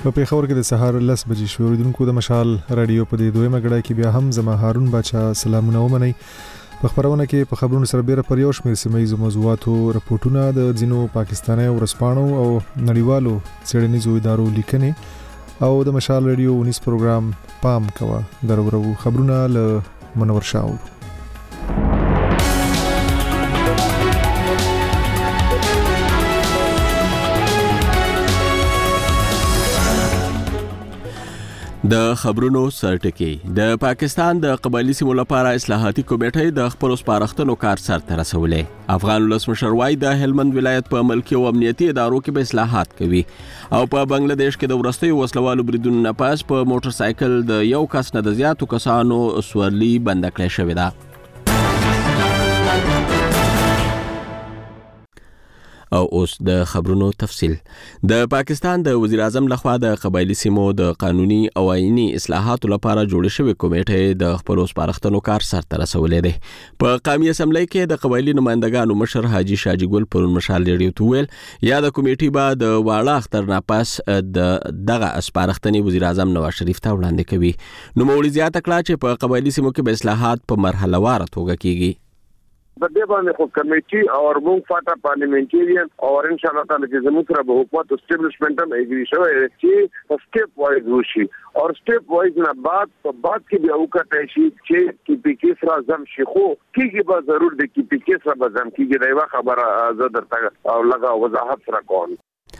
په پیښور کې د سهار 10 بجې شو. اوریدونکو د مشال رادیو په دې دویمه غړای کې بیا هم زما هارون بچا سلامونه ومني. په خبرونه کې په خبرونو سره بیره پر یو شمېر سیمایي موضوعاتو رپورټونه د ځینو پاکستاني ورسپانو او نړیوالو څېړنیزو ادارو لیکنې او د مشال رادیو 19 پروګرام پام کوه درورو خبرونه له منور شاو. د خبرونو سرټکی د پاکستان د قبایلی سیمو لپاره اصلاحاتي کمیټې د خپل سپارښتنو کار سرته رسولې. افغان ولسمشر وایي د هلمند ولایت په ملکي او امنیتي ادارو کې به اصلاحات کوي او په بنگلاديش کې د ورستیو وسلوالو بریدونو نه پاس په موټر سایکل د یو کس نه د زیاتو کسانو سورلي بند کړې شوې ده. او اوس د خبرونو تفصیل. د پاکستان د وزیر اعظم لخوا د قبایلی سیمو د قانوني او آئینی اصلاحاتو لپاره جوړ شوې کمیټې د خپل سپارښتنو کار سرته رسولې ده. په قومي اسمبلی کې د قبایلی نمائندګانو مشر حاجی شاجي ګل پرون مشال لري ویل یا د کمیټې بعد د واړه اختر نه پاس دغه سپارښتنې وزیر اعظم نواز شریف ته وړاندې کوي. نو مولوی زیاته کړه چې په قبایلی سیمو کې به اصلاحات په مرحله وار توګه کیږي. په دې باندې خو کمیټي او موږ فاټا پارلیمنټریان او ان شاء الله تعالی چې زموږ سره به حکومت اسټابلیشمنت هم اګری شوی چې سټیپ وایز وشي او سټیپ وایز نه بعد کې به وکړای شي چې کی پی کې سره زم شي خو کیږي به ضرور د کی پی کې سره به زم کیږي دا یو خبره زه درته او لږه وضاحت سره کوم.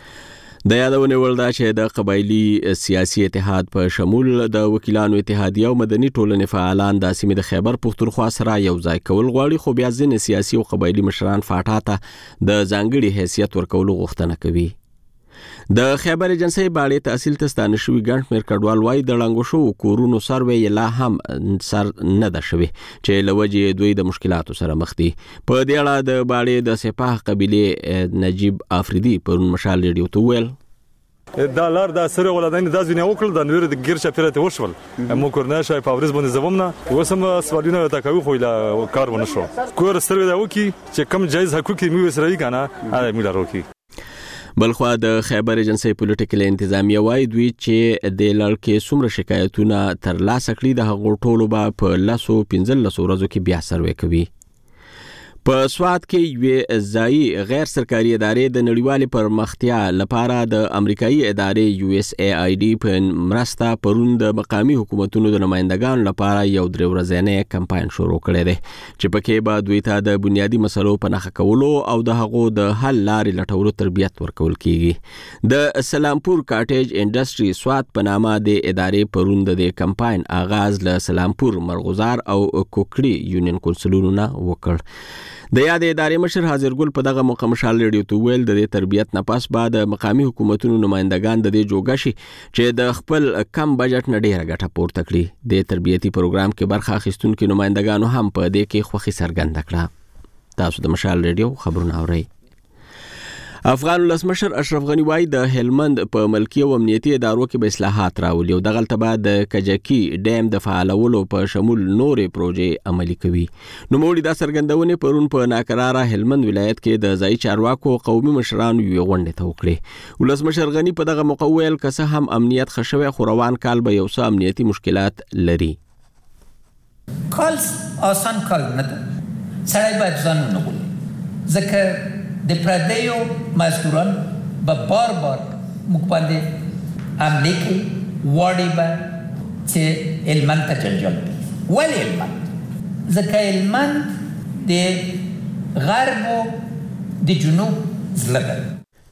د یادونه ولدا چې د قبایلی سیاسي اتحاد په شمول د وکیلانو اتحادیه او مدني ټولنې فعالان د سیمې د خیبر پختونخوا سره یو ځای کول غواړي خو بیا ځینې سیاسي او قبایلی مشران فاټا ته د ځانګړي حیثیت ورکولو غوښتنه کوي. د خیبر ایجنسی باندې تحصیل تستانه شوی ګڼ مېر کډوال وای د لنګو شو کورونو سروي لا هم سر نه ده شوی چې لوجه دوی د مشکلاتو سره مخ دي. په دې اړه د باندې د سپاه قبيله نجیب افریدي پر مشال ریډیو ته ویل دا لار د سره ولادین د ځینې وکړل د نور د ګیر شپرته وشول مو کورنه شای پاورز باندې زومنه وسم سوالونه تا کوي خو لا کار ونه شو کور سره دا وکی چې کم جایز حقوقي مو سره کنه هغه مو دروکی. بلخوا د خیبر ایجنسی پولیټیکل انتظامیه وای دوی چې د لړکې څومره شکایتونه تر لاسه کړي د هغو ټولو به په 15 ورځو کې بیا سروي کوي. په سواد کې یو ځای غیر سرکاري ادارې د نړیوال پرمختیا لپاره د امریکایي ادارې USAID په مرسته پرون د مقامی حکومتونو د نمائندګانو لپاره یو درې ورځې کمپاین شروع کړی دی چې پکې به دوی ته د بنیادی مسلو په نښه کولو او د هغو د حل لارې لټولو تربیت ورکول کیږي. د سلامپور کاټیج انډستری سواد په نامه د ادارې پرون د کمپاین آغاز له سلامپور مرغزار او کوکړي یونین کونسلونو نه وکړ. د یاد ادارې مشر حاضر ګل په دغه موقع مشال ریډیو ته ویل د تربیت نه پس بعد مقامی حکومتونو نمائندګان د دې جوګه شي چې د خپل کم بجټ نه ډیره ګټه پورته کړي. د تربیتي پروګرام کې برخه اخیستونکو نمائندګانو هم په دې کې خوښي څرګنده کړه. تاسو د مشال ریډیو خبرونه اورئ. افغان ولسمشر اشرف غنی وایي د هلمند په ملکي او امنیتي ادارو کې به اصلاحات راولي او دغلته بعد د کجکی ډیم د فعالولو په شمول نورې پروژې عملي کوي. نو مولوی دا څرګندونه پرون په ناکراره هلمند ولایت کې د ځای چارواکو قومي مشرانو یو غونډه ته وکړه. ولسمشر غنی په دغه موقع ویل که څه هم امنیت خښوي خو روان کال به یو څه امنیتي مشکلات لري. کال آسان کال نه ده سړی باید ځان ونغولي ځکه د پردیو مزدوران به بار موږ باندې حمله کوي واړی به چې هلمند ته جنجال کوي. ولې هلمند؟ ځکه هلمند د غرب و د جنوب زړه ده.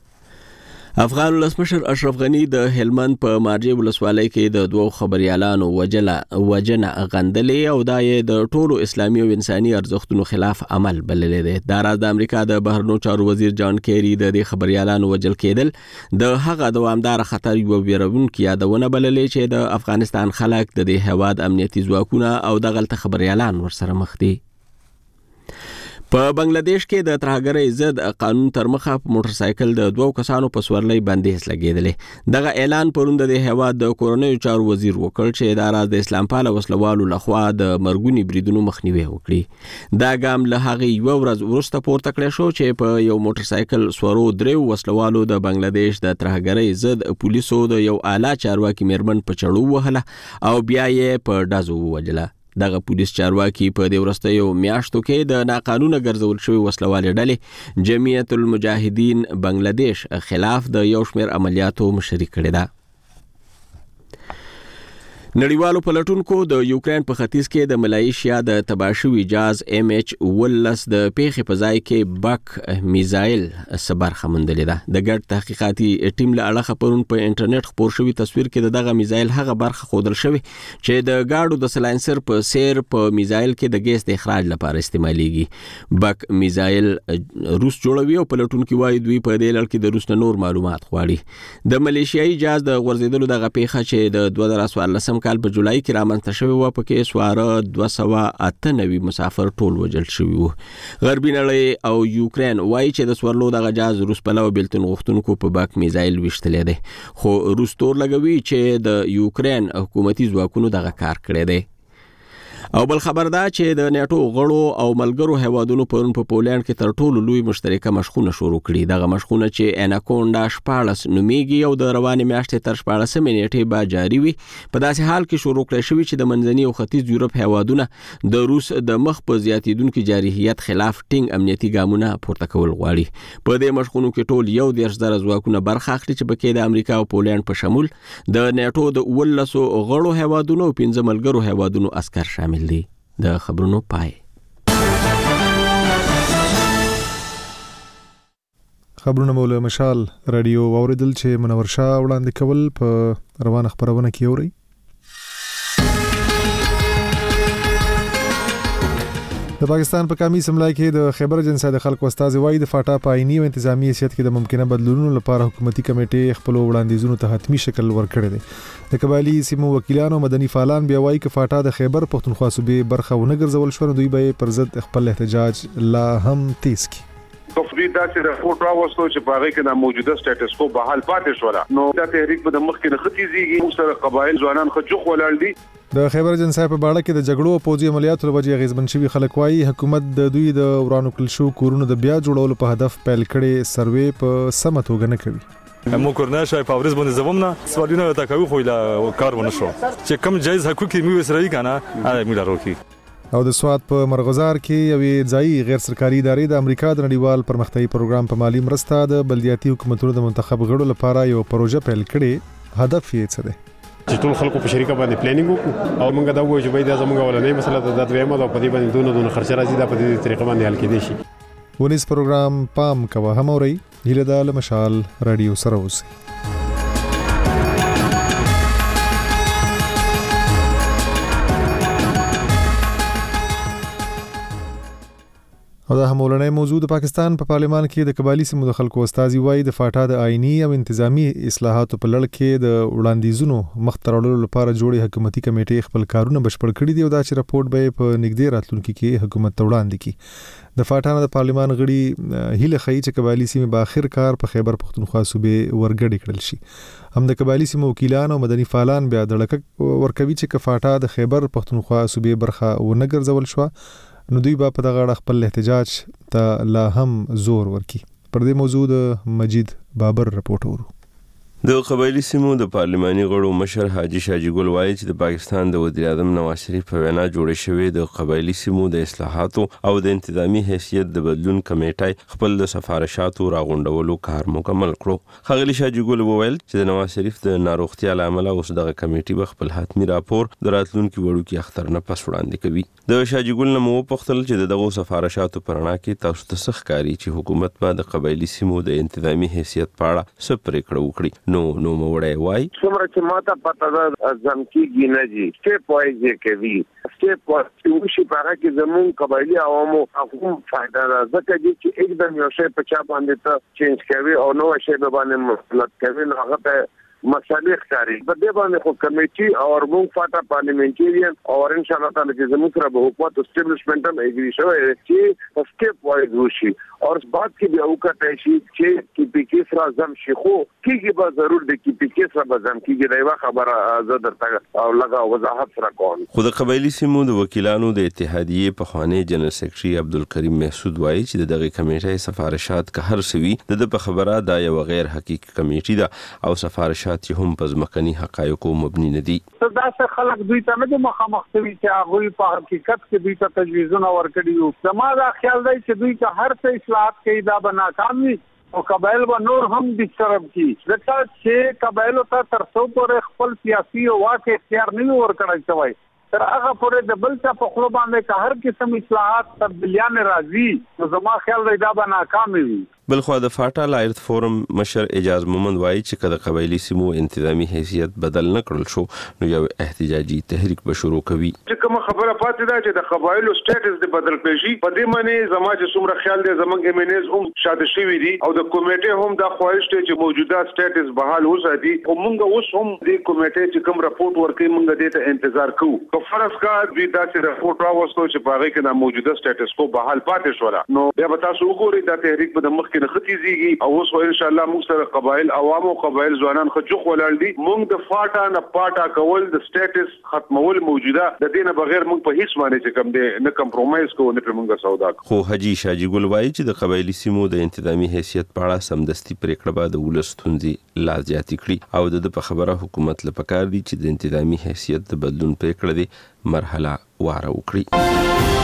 افغان ولسمشر اشرف غنی د هلمند په مارجې ولسوالۍ کې د دوو خبريالانو وجنه غندلې او دا یې د ټولو اسلامي او انساني ارزښتونو خلاف عمل بللې ده. دا راز د امریکا د بهرنیو چارو وزیر جان کیری د دې خبريالانو وجل کېدل د هغه دوامدار خطر یو ویرونکو یادونه بللې چې د افغانستان خلک د دې هواد امنیتي ځواکونه او د غلط خبريالان ورسره مخ دي. په بنگلاديش کې د ترهګرۍ ضد قانون تر مخه په موټر سایکل د 2 کسانو په سورلۍ بندیز لګیدلې. دغه اعلان پروند د هیواد د کورونیو چارو وزیر وکړ چې د راز د اسلام پاله وسلوالو لخوا د مرګونی بریدونو مخنیوي وکړي. دا ګام له هغه یو ورځ وروسته پورته کړی شو چې په یو موټر سایکل سورو درو وسلوالو د بنگلاديش د ترهګرۍ ضد پولیسو د یو اعلی چارواکي میرمن په چړو وهله او بیا یې په ډازو ووجله. دغه پولیس چارواکي په دې وروستیو میاشتو کې د ناقانونه ګرځول شوی وسلوالې ډلې جمعیت المجاهدین بنگلاديش خلاف د یو شمېر عملیاتو مشري کړې ده. نړیوالو پلټونکو د یوکرين په ختیځ کې د ملایشیا د تباشوي جاز MH-19 د پیښې په ځای کې بک میزایل صبر خمندلې ده. د ګډ تحقیقاتي ټیم له اړخه پرون په انټرنیټ خبر شوی تصویر کې دغه میزایل هغه برخه خودل شوی چې د گاډو د سلاینسر په سیر په میزایل کې د ګیس د اخراج لپاره استعماليږي. بک میزایل روس جوړوي او پلټونکو وايي دوی په دې لړ کې د روس نور معلومات غواړي. د ملایشیایي جاز د غورځیدلو دغه پیښه چې د 2014 کال په جولای کې رامنځته شوی و پکې سواره 298 مسافر ټول وجل شوی وو. غربي نړۍ او یوکرين وایي چې د سورلو دغه جاز روس په لو بلتون غوښتونکو په باک میزایل وشتلې ده، خو روس تور لګوي چې د یوکرين حکومتي ځواکونو دغه کار کړی دی. او بل خبر دا چې د نیټو غړو او ملګرو هیوادونو پرون په پولند کې تر ټولو لوی مشترکه مشخونه شروع کړي. دغه مشخونه چې اناکونډا 14 نومیږي او د روانې میاشتې تر 14 نیټې به جاری وي. په داسې حال کې شروع کړی شوی چې د منځني او ختیځ یورپ هیوادونه د روس د مخ په زیاتیدونکو جارحیت خلاف ټینګ امنیتي ګامونه پورته کول غواړي. په دې مشخونو کې ټول یو 10,000 ځواکونه برخه اخلي چې پکې د امریکا او پولند په شمول د نیټو د 19 غړو هیوادونو او 15 ملګرو هیوادونو عسكر شامل دي. د خبرونو پای. خبرونه مولا مشال رادیو اوریدل چې منور شاه وړاندې کول په روانه خبرونه کې اوري. د پاکستان په کمی سملای کې د خیبر اجنسی د خلکو استازي وایي د فاټا په آئینی او انتظامی حیثیت کې د ممکنه بدلونونو لپاره حکومتي کمیټې خپل وړاندیزونو ته حتمی شکل ورکړی دی. د قبایلی سیمو وکیلانو مدني فعالان بیا وایي چې فاټا د خیبر پښتونخوا صوبې برخه ونه ګرځول شو، دوی به پر ضد خپل احتجاج لا هم تیز کړي. تفریح داسې رپورټ راوستو چې په هغه کې د موجوده سټیټس کو بحال پاتې شو. نو دا تحریک به د مخ کې نه ختیږي. موږ سره قبایل ځوانان خجوخ ولاړ دي. د خیبر اجنسی په باړه کې د جګړو او پوځي عملیاتو لوجې غیزمن شوی خلک وایي حکومت د دوی د ورانو کل شو کورونو د بیا جوړولو په هدف پیل کړي سروې په سمه توګه نه کوي. مو کورناشای په ورځ باندې زومنه سوالونه تا کوي خو لا کار ونه شو چې کم جایز حقوق می وسرای کنه هغه می لارو کی. او د سواد په مرغزار کې یوې ځایي غیر سرکاري ادارې د امریکا د نړیوال پرمختیایي پروګرام په مالی مرسته د بلدیاتي حکومتونو د منتخب غړو لپاره یو پروژه پیل کړي. هدف یې څه دی؟ چې ټول خلکو په شریکه باندې پلانینګ وکړو او موږ دا وایو چې باید زموږ ولنې مسله د دویمه د په دې باندې دونه خرچ راځي دا په دې طریقه باندې حل کېدی شي. ونیس پروګرام پام کوه هم اوري هیله د مشال رادیو سره اوسئ. او دا همولنې موضوع د پاکستان په پارلمان کې د قبایلی سیمو د خلکو استازي وایي د فاټا د آئینی او انتظامی اصلاحاتو په لړ کې د وړاندیزونو مخترولو لپاره جوړې حکومتي کمیټې خپل کارونه بشپړ کړي دي او دا چې راپورټ به په نږدې راتلونکي کې حکومت ته وړاندې کړي. د فاټا د پارلمان غړي هیله خي چې قبایلی سیمې په اخر کار په خیبر پښتونخوا صوبې ورګډې کړل شي. هم د قبایلی سیمو وکیلان او مدني فعالان بیا د لکه ورکوي چې فاټا د خیبر پښتونخوا صوبې برخه ونه ګرځول شو، نو دوی با په دغه خپل احتجاج ته لا هم زور ورکي. پر دې موضوع د مجید بابر رپورټ ورو. د قبایلی سیمو د پارلماني غړو مشر حاجی شاجی ګل وایي چې د پاکستان د وزیر اعظم نواز شریف په وینا جوړ شوی د قبایلی سیمو د اصلاحاتو او د انتظامی حیثیت د بدلون کمیټه خپل د سفارشاتو راغونډولو کار مکمل کړو. خغلی شاجی ګل وویل چې د نواز شریف د ناروغتیا لامل اوس دغه کمیټه به خپل حتمی راپور د راتلونکو وړو کې اختر نه پس وړاندې کوي. د شاجی ګل نو پختل چې دغه سفارشاتو پرانا کې تاسو ته سخکاری چې حکومت به د قبایلی سیمو د انتظامی حیثیت په اړه سپری کړو. نو موړی وای څومره چې ماته پته ده ځمکې نه جي سټیپ وایز کوي سټیپ وایز شي په هغه کې زمون قبایلی عوامو حقوق فائدہ راځي چې एकदम یو شی په چا باندې ته چینج کوي او نو شی به باندې مطلب کوي نو هغه ته مسالې ښکاري. په دې باندې خو کمیټي او موږ فاټا پارلیمنټریان او ان شاء الله تعالی چې زموږ سره به حکومت اسټابلیشمنت هم اګری شوی چې په سټیپ وایز وشي او بعد کې بیا وکړای شي چې کی پی کې سره زم شي خو کیږي به ضرور د کی پی کې سره به زم کیږي دا یو خبره زه درته او لږه وضاحت سره کوم. خو د قبایلی سیمو د وکیلانو د اتحادیې په خوانی جنرال سیکریټري عبدالکریم محسود وایي چې دغه کمیټې سفارشات که هر سوي د خبره دا یو غیر حقیقي کمیټې ده او سفارشات هم په ځمکني حقایقو مبني نه دي. دا څه خلک دوی ته نه مخامخ کوي چې هغه په حقیقت کې دوی ته تجویزونه ورکړي وو. زما دا خیال دی چې دوی ته هر څه اصلاحات کوي دا به ناکام وي او قبایل به نور هم ډیسټرب کی ځکه چې قبایلو ته تر څو پورې خپل سیاسي او واک اختیار نه ورکړی شوی تر هغه پورې د بل څه په خپل باندې که هر قسم اصلاحات تبدیلیان راځي نو زما خیال دی دا به ناکام وي. بلخو د فاټا لایرت فورم مشر اجاز مومند وایي چې کله قبایلی سیمو انتظامی حیثیت بدل نه کړل شو نو یو احتجاجي تحریک به شروع کوي. چې کوم خبره پاتې ده چې د قبایلو سټیټس د بدل کړي په دې معنی زما چې څومره خیال دی زمونږ ایمنز هم شاده شوی دي او د کمیټې هم د خواهش ته چې موجوده سټیټس بحال وساتي او موږ اوس هم د کمیټې چې کوم راپورټ ورکړي موږ دې ته انتظار کوو. که فرض کړه دوی داسې راپورټ راوستو چې په هغه کې د موجوده سټیټس کو بحال پاتې شو نو بیا به تاسو وګورئ دا تحریک به د مخ کې نختیږي او اوس ان شاء الله موږ سره قبایل عوام او قبایل ځوانان خجوخ ولاړ دي. موږ د فاټا نه پاټا کول د سټیټس ختمول موجوده د دې نه بغیر موږ په هیڅ باندې چې کوم دي نه کمپرومایز کوو نه موږ سودا. خو حاجی شاجی ګل وایي چې د قبایلی سیمو د انتظامی حیثیت په اړه سمدستي پریکړه به د ولستونځي لا زیات کړي او د په خبره حکومت لپاره دي چې د انتظامی حیثیت د بدلون پریکړه دي مرحله واره وکړي.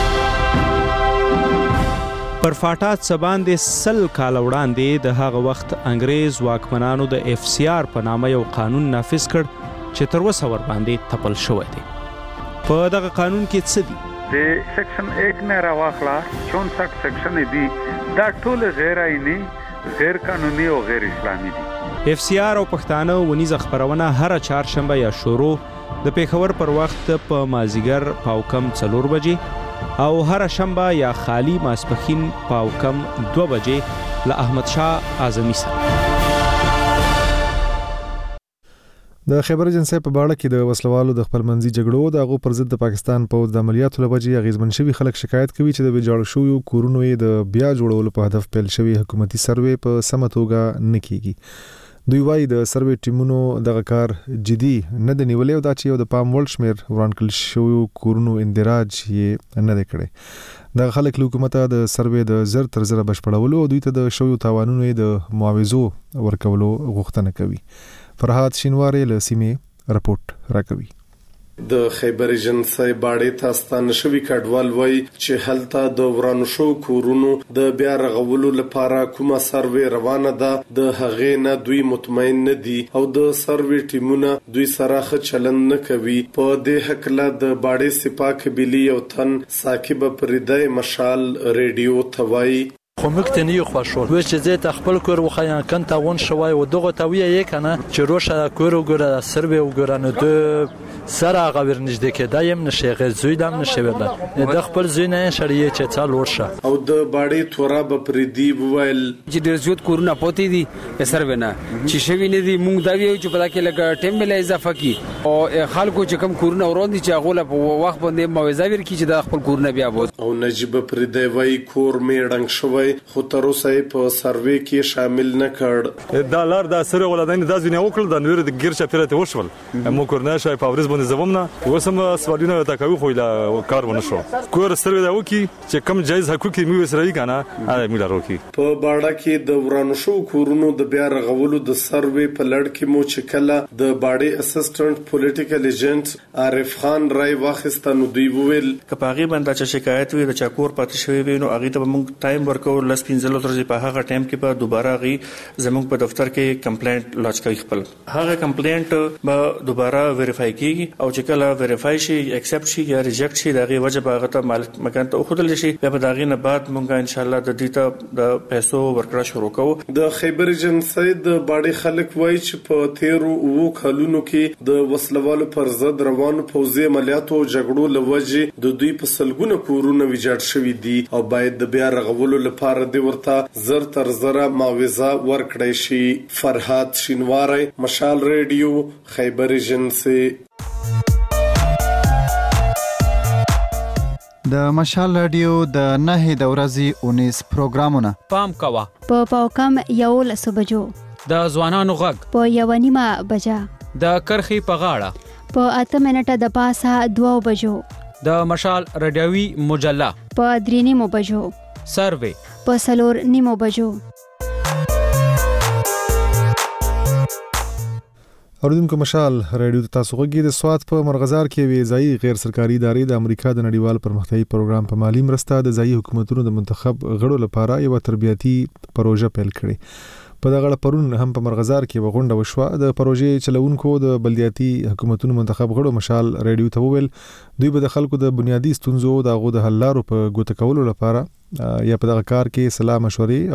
پر فاټا سباندې سل کال وړاندې د هغه وخت انګريز واکمنانو د اف سی آر په نامه یو قانون نافذ کړ چې تر اوسه ور باندې تپل شوی دی. په دغه قانون کې څه دي؟ د سیکشن 1 نه راواخلا 64 سیکشن دي دا ټول غیر آئینی غیر قانوني او غیر اسلامي دي. اف سی آر او پښتانه ونیزه خبرونه هر چهارشنبه یا شروع د پیښور پر وخت په مازیګر پاوکم 4 بجې او هر شنبه یا خالی ماسپخین پاوکم 2 بجې له احمد شاه اعظمي سره. د خیبر ایجنسی په باړه کې د وسلوالو د خپلمنځي جګړو د هغو پر ضد د پاکستان پوځ د عملیاتو لوجې اغیزمن شوي خلک شکایت کوي چې د ویجاړ شویو کورونو یې د بیا جوړولو په هدف پیل شوی حکومتي سروې په سمه توګه نه کیږي. دوی وايي د سروې ټیمونو دغه کار جدي نه دی نیولې او دا چې یو د پام وړ شمېر ورانکل شویو کورونو اندراج یې نه دی کړی. دغه خلک له حکومته د سروې د زر تر زره بشپړولو او دوی ته د شویو تاوانونو د معاوضو ورکولو غوښتنه کوي. فرهاد شینواری له سیمې رپورټ راکوي. د خیبر ایجنسی باړې ته ستانه شوی کډوال وای چې هلته د ورانو شو کورونو د بیا رغولو لپاره کومه سروې روانه ده د هغې نه دوی مطمئن نه دي او د سروې ټیمونه دوی سره ښه چلند نه کوي. په دې هکله د باړې سپاه قبیلې یو تن ثاقب پردی مشال ریډیو ته وایي خو موږ ته نه خوښول و چې زه ته خپل کور وخیان کنه تاون شوی او دغه تویه یې کنه چې روشه کور وګوره سروې وګوره نو د سره غوړ نږدې کېدایم نشي غزوی دم نشي ولا د خپل زینه شړې چې څال ورشه او د باړې تورا به پردی وویل چې ډېر زیات کورونه پاتې دي سروې نه چې شوی نه دي موږ دا ویو چې په دا کې لګ ټیم مل اضافه کی او خلکو چې کم کورونه وروندي چې هغه په وخت باندې موعظه ورکړي چې د خپل کورونه بیا بوت او نجیب پردی وای کور می رنګ شوی خو تر اوسه په سروې کې شامل نه کړ. دا لار د سره ولادین د ځینې وکړل د نور د ګیر شپرته وشول مو کورنه شای پاورز باندې زومنه وسم سوالونه تا کوي خو لا کار ونه شو کور سره دا وکی چې کم جایز حقوقي مو وسره کنه ا مې لارو کی په باړه کې د ورانو شو کورونو د بیا رغولو د سروې په لړ کې مو چې کله د باړې اسسټنټ پولیټیکل ایجنټ عارف خان رای واخستانو دوی ویل کپاغي باندې چې شکایت وي د چاکور پاتې شوی وي نو هغه ته موږ ټایم ورکو لس 15 ورځې په هغه ټایم کې به دوباره غي زموږ په دفتر کې کمپلینټ لانچ کوي خپل هغه کمپلینټ به دوباره ویریفای کیږي او چې کله ویریفای شي اکسپټ شي یا ریجیکټ شي دغه وجه باغ ته مالک مکان ته خودل شي بیا په دغه نه بعد مونږه ان شاء الله د دې ته د پیسو ورکړه شروع کوو. د خیبر ایجنسی د باډي خلک وایي چې په 13 کلونو کې د وسلوالو پر ضد روانو پوځي عملیاتو او جګړو لوجې د دوی په سلګونه کورونه ویجاړ شوي دي او باید د بیا رغولو لپاره د ورته زر تر زره معاوضه ورکړی شي. فرهاد شینواری، مشال ریډیو، خیبر ایجنسی. د مشال رادیو د 9 د ورځې 19 پروګرامونه پام کوا په پاوکم یو لسبجو د ځوانانو غږ په 1:30 بجا د کرخي په غاړه په 8 منټه د پاسه 2 بجو د مشال رادیوي مجله په 3:30 بجو سروې په 4:30 بجو. اوریدونکو مشال رادیو تاسو غږی د سواد په مرغزار کې وی ځای غیر سرکاري ادارې د امریکا د نړیوال پرمختیايي پروګرام په مالی مرسته د ځای حکومتونو د منتخب غړو لپاره یو تربیتی پروژه پیل کړې. په دغه پرون هم په مرغزار کې وغونډه وشوه. د پروژې چلونکو د بلدیاتي حکومتونو منتخب غړو مشال رادیو ته وویل دوی به د خلکو د بنیادی ستونزو د غو د حل لارو په ګوته کولو لپاره یا په دغه کار کې صلاح مشورې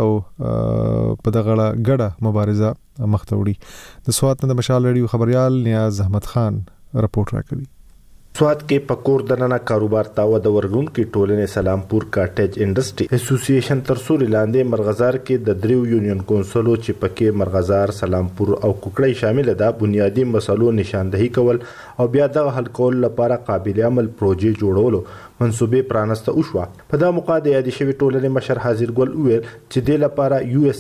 او په دغه ګډه مبارزه مخته وړي. د سواد د مشال رادیو خبريال نیاز احمد خان رپورټ راکوي. سواد کې پکور دننه کاروبار تاو د ورګون کې ټولنې سلامپور کاټیج انډستری اسوسییشن تر سوري لاندې مرغزار کې د دریو یونین کونسلو چې پکې مرغزار، سلامپور او کوکړی شامل ده بنیادی مسلو نشاندهي کول او بیا د حل کول لپاره قابل عمل پروژې جوړولو منصوبې پرانسته وشوه. په دا موقع د یادې شوی ټولنې مشر حاضر ګل وویل چې د لپاره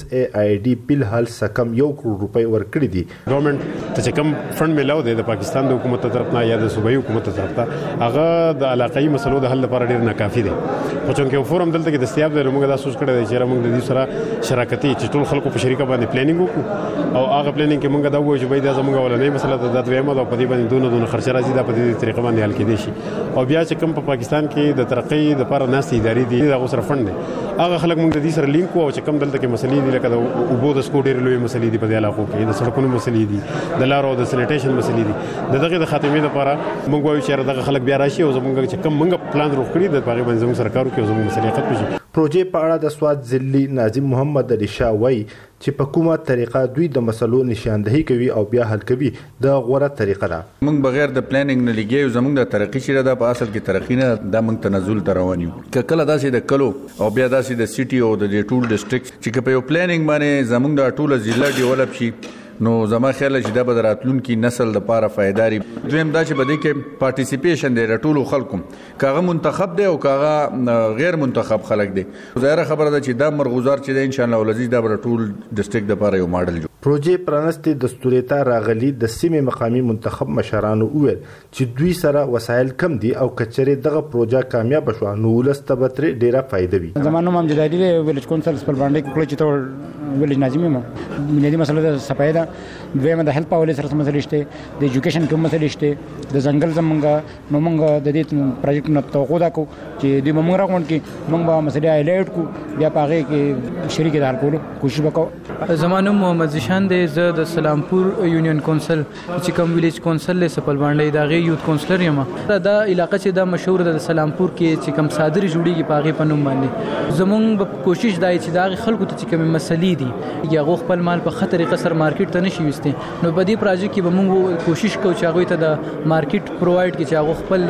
USAID بل حل سکم 1 کروڑ روپۍ ورکړي دي. ګورنمنت ته کوم فند ملاو دی د پاکستان د حکومت طرفنا یا د صوبایي حکومت طرفته هغه د علاقائی مسلو د حل لپاره ډیر ناکافي دی. خو چې یو فورم دلته کې دستیاب دی موږ دا سوچ کړی دی چې موږ د دې سره شراکتي چې ټول خلکو په شریکه باندې پلانینګ وکړو او هغه پلانینګ کې موږ دا وایو چې باید زموږ ولنې مسله د دویمه د په دې باندې دونه خرچه راځي د په دې طریقه باندې حل کېدي شي او بیا چې کوم په پاکستان کې د ترقی د لپاره ناستې ادارې دي دا غوسره فند دي هغه خلک موږ د دې سره لینک او چې کوم دلته کې مسلې دي لکه د اوبو د سکو ډېر لوی مسلې دي په دې علاقو کې د سړکونو مسلې دي د لارو د سینیټیشن مسلې دي دغه د خاتمې لپاره موږ وایو چې دغه خلک بیا راشي او زموږ چې کوم موږ پلان روغ کړی د باغ باندې زموږ سرکارو کې زموږ مسلې ختم شي. پروژې په اړه د سواد ضلعي ناظم محمد علي شاه وایي چې په کومه طریقه دوی د مسلو نشاندهي کوي او بیا حل کوي د غوړه طریقه ده. موږ بغیر د پلانینګ نه لګیو زموږ د ترقی شیره د په اصل کې ترقی نه د موږ تنزل تروانیو کله داسې د کلو او بیا داسې د سیټي او د ټول ډیسټریکټ چې په یو پلانینګ باندې زموږ د ټول ضلع ډیولپ شي نو زما خیال چې د بدراتلونکو نسل لپاره فائداري دویم دا چې بده کې پارټیسیپیشن دی ټول خلکو کاغه منتخب دی او کاغه غیر منتخب خلک دی. ظاهر خبره ده چې دا مرغوزار چې د ان شاء الله ولزي د ټول ډیسټریکټ لپاره یو ماډل جوړ. پروژې پرانستې دستوريته راغلي د سیمې مقامی منتخب مشرانو وویل چې دوی سره وسایل کم دي او کچره دغه پروژه کامیاب شوه نو ولستبتر ډیره فائدې وي. زمانو مام جدادي ویلج کونسل پر باندې کله چې ته ویلج ناظمي ما بنیادی مسله د صفایده دویمه د هیلث پاولې سره مسلې شته د ایجوکیشن کوم مسلې شته د ځنګل زمونږه نو مونږ د دې پروجیکټ نه توقع دا کو چې د مونږ راغون کې مونږ به مسلې هایلایټ کو بیا پاغه کې شریک دار کولو کوشش وکاو. زمانو محمد زشان د زه د سلامپور یونین کونسل چې کوم ویلیج کونسل له سپل باندې دا غي یوت کونسلر یم دا علاقې چې دا مشهور د سلامپور کې چې کوم صادری جوړیږي پاغه پنوم باندې زمونږ کوشش دای چې دا خلکو ته چې کوم مسلې دي یا غو خپل مال په خطر قصر مارکیټ ته نشي وسته نو په دې پروژې کې به موږ کوشش کوو چې هغه ته د مارکیټ پرووایډ کړي چې هغه خپل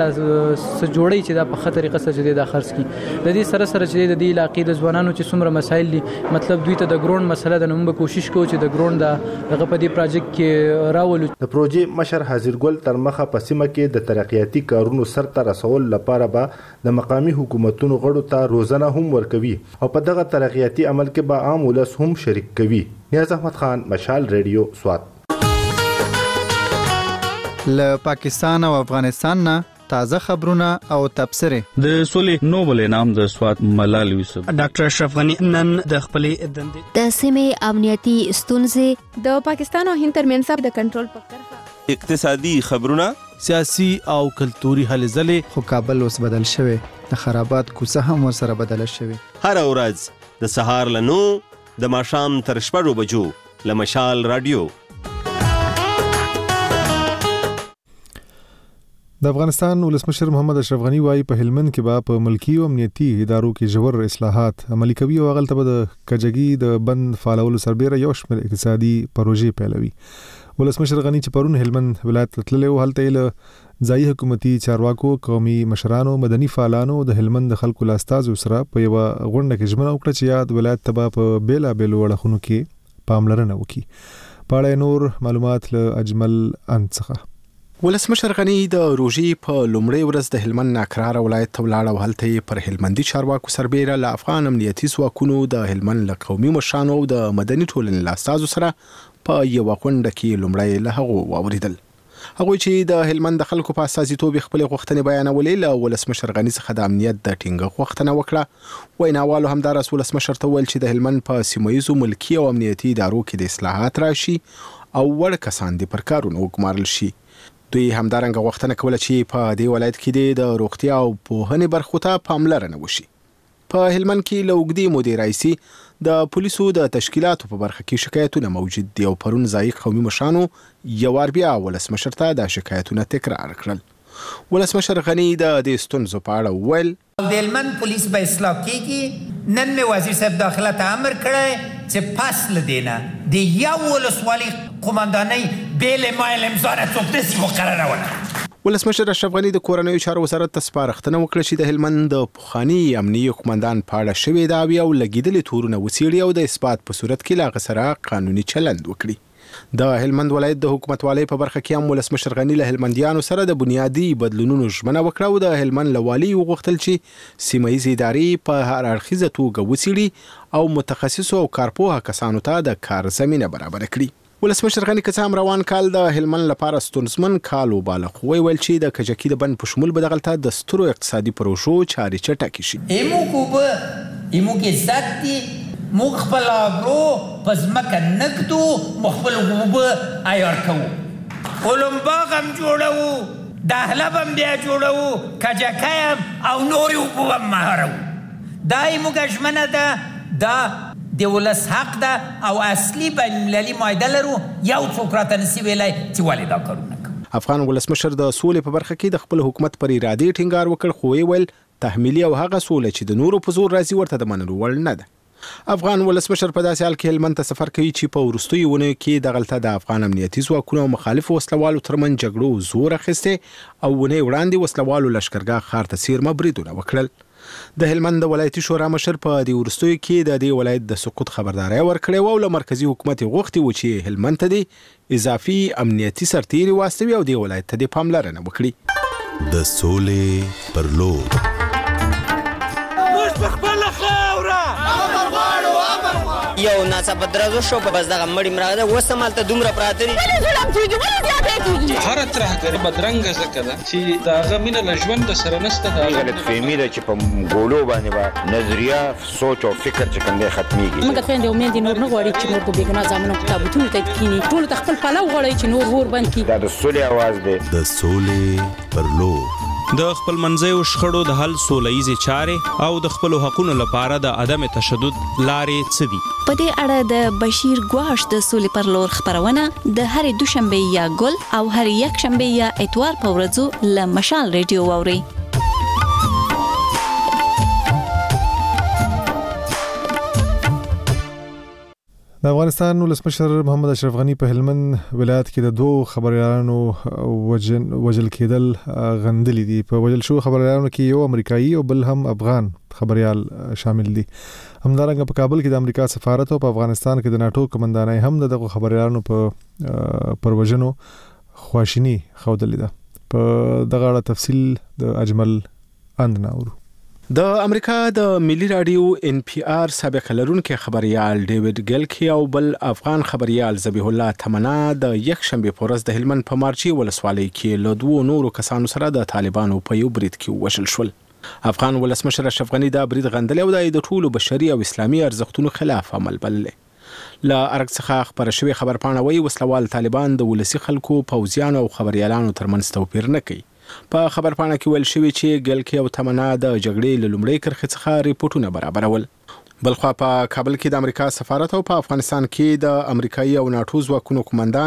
جوړي چې دا په خطر قصر چې د خرڅ کی د دې سره سره چې د دې علاقې د ځوانانو چې څومره مسایل دي مطلب دوی ته د ګراوند مسله د نوم به کوشش کوو چې د ګراوند دغه په دې پروژې کې راولو. د پروژې مشر حاضر ګل تر مخه په سیمه کې د ترقیاتي کارونو سرته رسول لپاره به د مقامی حکومتونو غړو ته روزانه هم ورکوي او په دغه ترقیاتي عمل کې به عام ولس هم شریک کوي. نیاز احمد خان، مشال ریډیو، سوات. له پاکستان او افغانستان نه تازه خبرونه او تبصره. د سولې نوبل انعام د سوات ملال یوسف ډاکټر اشرف غنی نن د خپلې دندې د سیمې امنیتي ستونزې د پاکستان او هند ترمنځ د کنټرول په کرښه اقتصادي خبرونه سیاسي او کلتوري هلې ځلې خو کابل اوس بدل شوی د خرابات کوڅه هم ورسره بدل شوی. هر ورځ د سهار له 9 د ماښام تر 6 بجو له مشال رادیو. د افغانستان ولسمشر محمد اشرف غنی وايي په هلمند کې به په ملکی او امنیتي ادارو کې جوړ اصلاحات عملي کوي او غلطه به د کجګي د بند فعالولو سربېره یو شمېر اقتصادي پروژې پیلوي. ولسمشر غنی چې پرون هلمند ولایت تللی و هلته له ځایي حکومتي چارواکو قومي مشرانو مدني فعالانو د هلمند د خلکو لاستازو سره په یو غونډه کې ژمنه وکړه چې یاد ولایت ته په بیلا بیلو وړخونو کې پاملرنه وکړي. په اړه نور معلومات له اجمل انڅخه. ولسمشر غنی د روژې په لومړۍ ورځ د هلمند ناکراره ولایت ته ولاړ او هلته پر هلمندي چارواکو سربېره له افغان امنیتي ځواکونو د هلمند له قومي مشرانو او د مدني ټولنې له استازو سره په یوه غونډه کې لومړی له هغو واوریدل. هغوی چې د هلمند د خلکو په استازیتوب خپلې غوښتنې بیانولې له ولسمشر غني څخه د امنیت د ټینګښت غوښتنه وکړه. ویناوالو همداراز ولسمشر ته وویل چې د هلمند په سیمه ییزو ملکي او امنیتي ادارو کې د اصلاحات راشي او وړ کسان دې پر کارونو وګمارل شي. دوی همدارنګه غوښتنه کوله چې په دې ولایت کې د روغتیا او پوهنې برخو ته پاملرنه وشي. په هلمند کې له اوږدې مودې راهیسې د پولیسو د تشکیلاتو په برخه کې شکایتونه موجود دي او پرون ځایي قومي مشرانو یو وار بیا ولسمشر ته د شکایتونه تکرار کړل. ولسمشر غني د دې ستونزو په اړه وویل د هلمند پولیس به اصلاح کیږي. نن مې وزیر صاحب داخله ته امر کړی چې پس له دې نه د یو ولسوالي قماندانۍ بېلې مایل امضا نه څوک داسې مقرره ونه. ولسمشر اشرف غني د کورنیو چارو وزارت ته سپارښتنه وکړه چې د هلمند د پخواني امنیي قماندان په اړه شوې دعوې او لګېدلې تورونه وڅېړي او د اثبات په صورت کې له هغه سره قانوني چلند وکړي. د هلمند ولایت د حکومتوالۍ په برخه کې هم ولسمشر غني له هلمندیانو سره د بنیادي بدلونونو ژمنه وکړه او د هلمند له والي وغوښتل چې سیمه ییزې ادارې په هر اړخیزه توګه وڅېړي او متخصصو او کارپوهه کسانو ته د کار زمینه برابره کړي. ولسمشر غني که څه هم روان کال د هلمند لپاره ستونزمن کال وباله، خو ویل چې د کجکي د بند په شمول به دغلته د سترو اقتصادي پروژو چارې چټکې شي. ایمو کې عزت دي، موږ خپل آګرو په ځمکه نږدو، موږ خپل اوبه عیار کوو، اولمباغ هم جوړوو، دهلب هم بیا جوړوو، کجکی هم او نورې اوبه هم مهاروو. دا ایموږ ژمنه ده، دا د ولس حق ده او اصلي بین المللي معاهده لرو، یو څوک راته نشي ویلی چې ولې دا کارونه کوو. افغان ولسمشر د سولې په برخه کې د خپل حکومت پر ارادې ټینګار وکړ، خو ویل تحمیلي او هغه سوله چې د نورو په زور راځي ورته د منلو وړ نه ده. افغان ولسمشر په داسې حال کې هلمند ته سفر کوي چې په وروستیو اونیو کې دغلته د افغان امنیتي ځواکونو او مخالفو وسلوالو ترمنځ جګړو زور اخیستی او ونې وړاندې وسلوالو لشکرګاه ښار ته څیرمه بریدونه وکړل. د هلمند د ولایتي شورا مشر په دې وروستیو کې د دې ولایت د سقوط خبرداری ورکړې او له مرکزي حکومت غوښتي و چې هلمند ته د اضافي امنیتي سرتیري واستوي او د ولایت ته د پاملرنه وکړي. د سولې پر لور موږ په خپله خاوره یو ناڅاپه درز وشو، بس دغه مړي مړه ده، اوس همالته دومره پراته دي. ولې ظلم کېږي، ولې زیاتی کېږي؟ هره ترهګري بدرنګه ځکه ده چې د هغه مینه له ژونده سره نشته. د غلطفهمي ده چې په ګولو باندې به نظریه، سوچ او فکر چې کوم دی ختمیږي. موږ خویندې او میندې نور نه غواړي چې نور په بېګناه زامنو په تابوتونو ته کښېني، ټولو ته خپل پلو غواړي چې نور اور بند کړي. دا د سولې اواز دی. د سولې پر لور د خپل منځیو شخړو د حل سوله ییزې چارې او د خپلو حقونو لپاره د عدم تشدد لارې څه دي؟ په دې اړه د بشیر ګواش د سولې پر لور خبرونه د هرې دوشنبې یا ګل او هرې یکشنبې یا اتوار په ورځو له مشال ریډیو واورئ. د افغانستان ولسمشر محمد اشرف غنی په هلمند ولایت کې د دوه خبريالانو وجل کېدل غندلې دي. په وجل شو خبريالانو کې یو امریکایي او بل هم افغان خبريال شامل دي. همدارنګه په کابل کې د امریکا سفارت او په افغانستان کې د ناتو کمانډانای هم دغه خبريالانو په پروژنو خواشینی خودلې ده. په دغه اړه تفصیل د اجمل اندناورو. د امریکا د ملي رادیو NPR سابق لرونکي خبريال ډیوډ ګلکی او بل افغان خبريال ذبیح الله تمنا د یکشنبه په ورځ د هلمند په مارچي ولسوالۍ کې له دوه نورو کسانو سره د طالبانو په یو برید کې وشل شول. افغان ولسمشر اشرف غنی دا برید غندل او د ټولو بشري او اسلامي ارزښتونو خلاف عمل بللې. لا ارګ څخه خبر شوی خبرپاڼه وایي وسلوال طالبان د ولسی خلکو پوځیانو او خبريالانو ترمنځ توپیر نه کوي. په خبرپاڼه کې ویل شوی چې ګلکی او تمنا د جګړې له لومړۍ کرښې څخه ریپورتونه برابرول. بلخوا په کابل کې د امریکا سفارت او په افغانستان کې د امریکایي او ناتو ځواکونو قومندان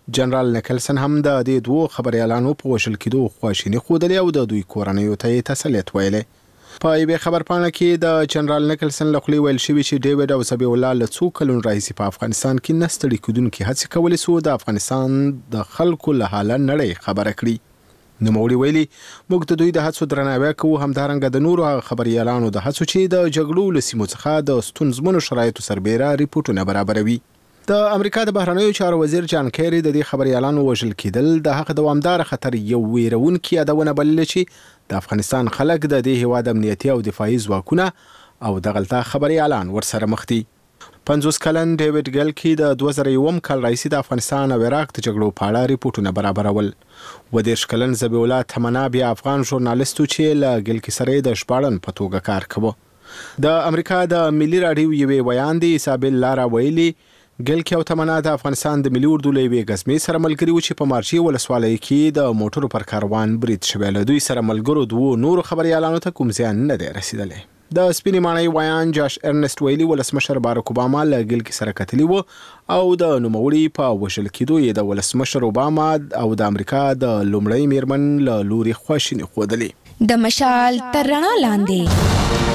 جنرال نیکلسن هم د دې دوه خبريالانو په وشل کېدو خواشیني ښودلې او د دوی کورنیو ته تسلیت ویلې. په یوې خبرپاڼه کې د جنرال نیکلسن له خولې ویل شوي چې ډیوډ او ذبیح الله له څو کلونو راهیسې په افغانستان کې نه ستړي کېدونکې هڅې کولې څو د افغانستان د خلکو له حاله نړۍ خبره کړي. نوموړي ویلي موږ د دوی د هڅو درناوی کوو، همدارنګه د نورو خبريالانو د هڅو چې د جګړو له سیمو څخه د ستونزمنو شرایطو سربیره ریپورټونه برابروي. د امریکا د بهرنیو چارو وزیر جان کیری د دې خبريالانو وژل کېدل د هغه دوامدار خطر یو ویرونکي یادونه بللې چې د افغانستان خلک د دې هیواد امنیتي او دفاعي ځواکونه او د غلطه خبريالان ورسره مخ دي. 50 کلن ډیوډ ګلکی د 2001 کال راهیسې د افغانستان او عراق د جګړو په اړه ریپورټونه برابرول. 30 کلن ذبیح الله تمنا بیا افغان ژورنالیستو چې له ګلکی سره د شپاړن په توګه کار کوي. د امریکا د ملي راډیو یوې ویان دی ایسابل لارا ویلي ګلکی او تمنا د افغانستان د ملي اردو له یوې غزمې سره ملګري و چې په مارچي ولسوالۍ کې د موټرو پر کاروان برید شوی. له دوی سره ملګرو دوه نورو خبريالانو ته کوم زیان نه دی رسیدلی. د سپینې ماڼۍ ویان جاش ارنست ویلي ولسمشر باراک اوباما له ګلکی سره کتلي و او د نوموړي په وژل کېدو یې د ولسمشر اوباما او د امریکا د لومړۍ میرمن له لوري خواشیني ښودلې. د مشال تر رڼا لاندې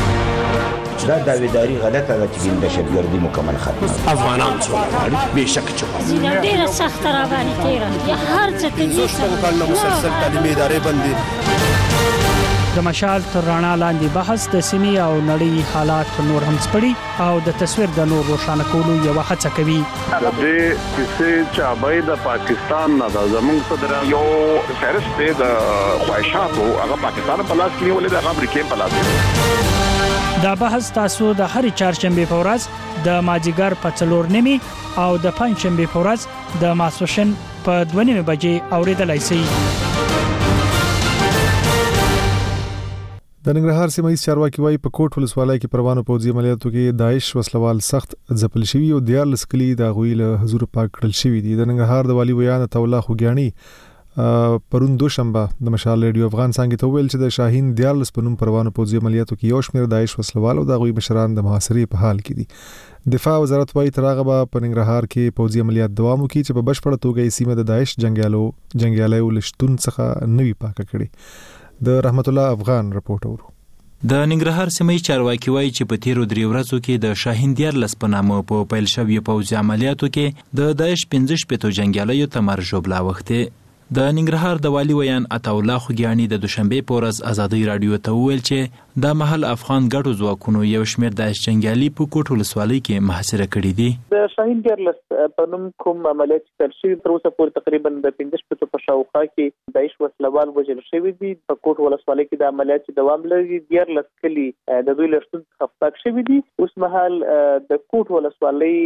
دا داویداری غلطه ده چې دهشتګردي مکمل ختمه افغانان څومره بېشک چې زینه ډېره سخته راباندې تېره یا هر څه کوي 2 کال مسلسل تعلیمي ادارې بندي. د مشال تر رڼا لاندې بحث د سیمې او نړۍ حالات نور هم سپړي او د تصویر د نور روښانه کولو یو هڅه کوي. د دې کیسې چې د پاکستان نه د زمونږ صدر یو فهرست دی د خواهشاتو هغه پاکستان په لاس کې نیولې د امریکا په لاس کې. دا بحث تاسو د هرې چهارشنبې په ورځ د مازیګر په 4:30 او د پنځشنبې په ورځ د ماسپښین په 2:30 بجې اوریدلای شئ. د ننګرهار سیمه ییز چارواکي وايي په کوټ ولسوالۍ کې پروانو پوځي عملیاتو کې داعش وسلوال سخت ځپل شوي او 14 کلی د غوی له حضور پاک کړل شوي دي. د ننګرهار د والی ویان تولا خوګیانی پرون دوشنبه د مشال ریډیو افغان څنګه ته ویل چې د شاهین 14 پنوم پروانو پوځي عملیاتو کې یو شمېر داعش وسلوال او د غوی مشران د محاصرې په حال کې دي. دفاع وزارت وايي تر هغه په ننګرهار کې پوځي عملیات دوام وکړي چې په بشپړه توګه یې سیمه د داعش جنگیالو لشتون څخه نوي پاکه کړي. د رحمت الله افغان رپورټ اورو. د ننګرهار سیمې چارواکي وایي چې په تیرو 3 ورځو کې د شاهین 14 په نامه په پیل شوي پوځي عملیاتو کې د داعش 15 جنګیالیو ته مرګ ژوبلا وخته. د ننګرهار د والی ویان عطاالله خوګیانی د دوشنبې په ورځ ازادي رادیو ته وویل چې د محل افغان ګډو ځواکونو یو شمېر داعش جنګیالي په کوټ ولسوالۍ کې محاصره کړي دي. د شاهین 14 په نوم کوم عملیات تر شوي تر اوسه پورې تقریبا د 15 په شاوخوا کې داعش وسلوال وژل شوي دي. په کوټ ولسوالۍ کې د عملیات دوام لري. 14 کلی د دوی لشتون خفاک شوي دي. اوس مهال د کوټ ولسوالۍ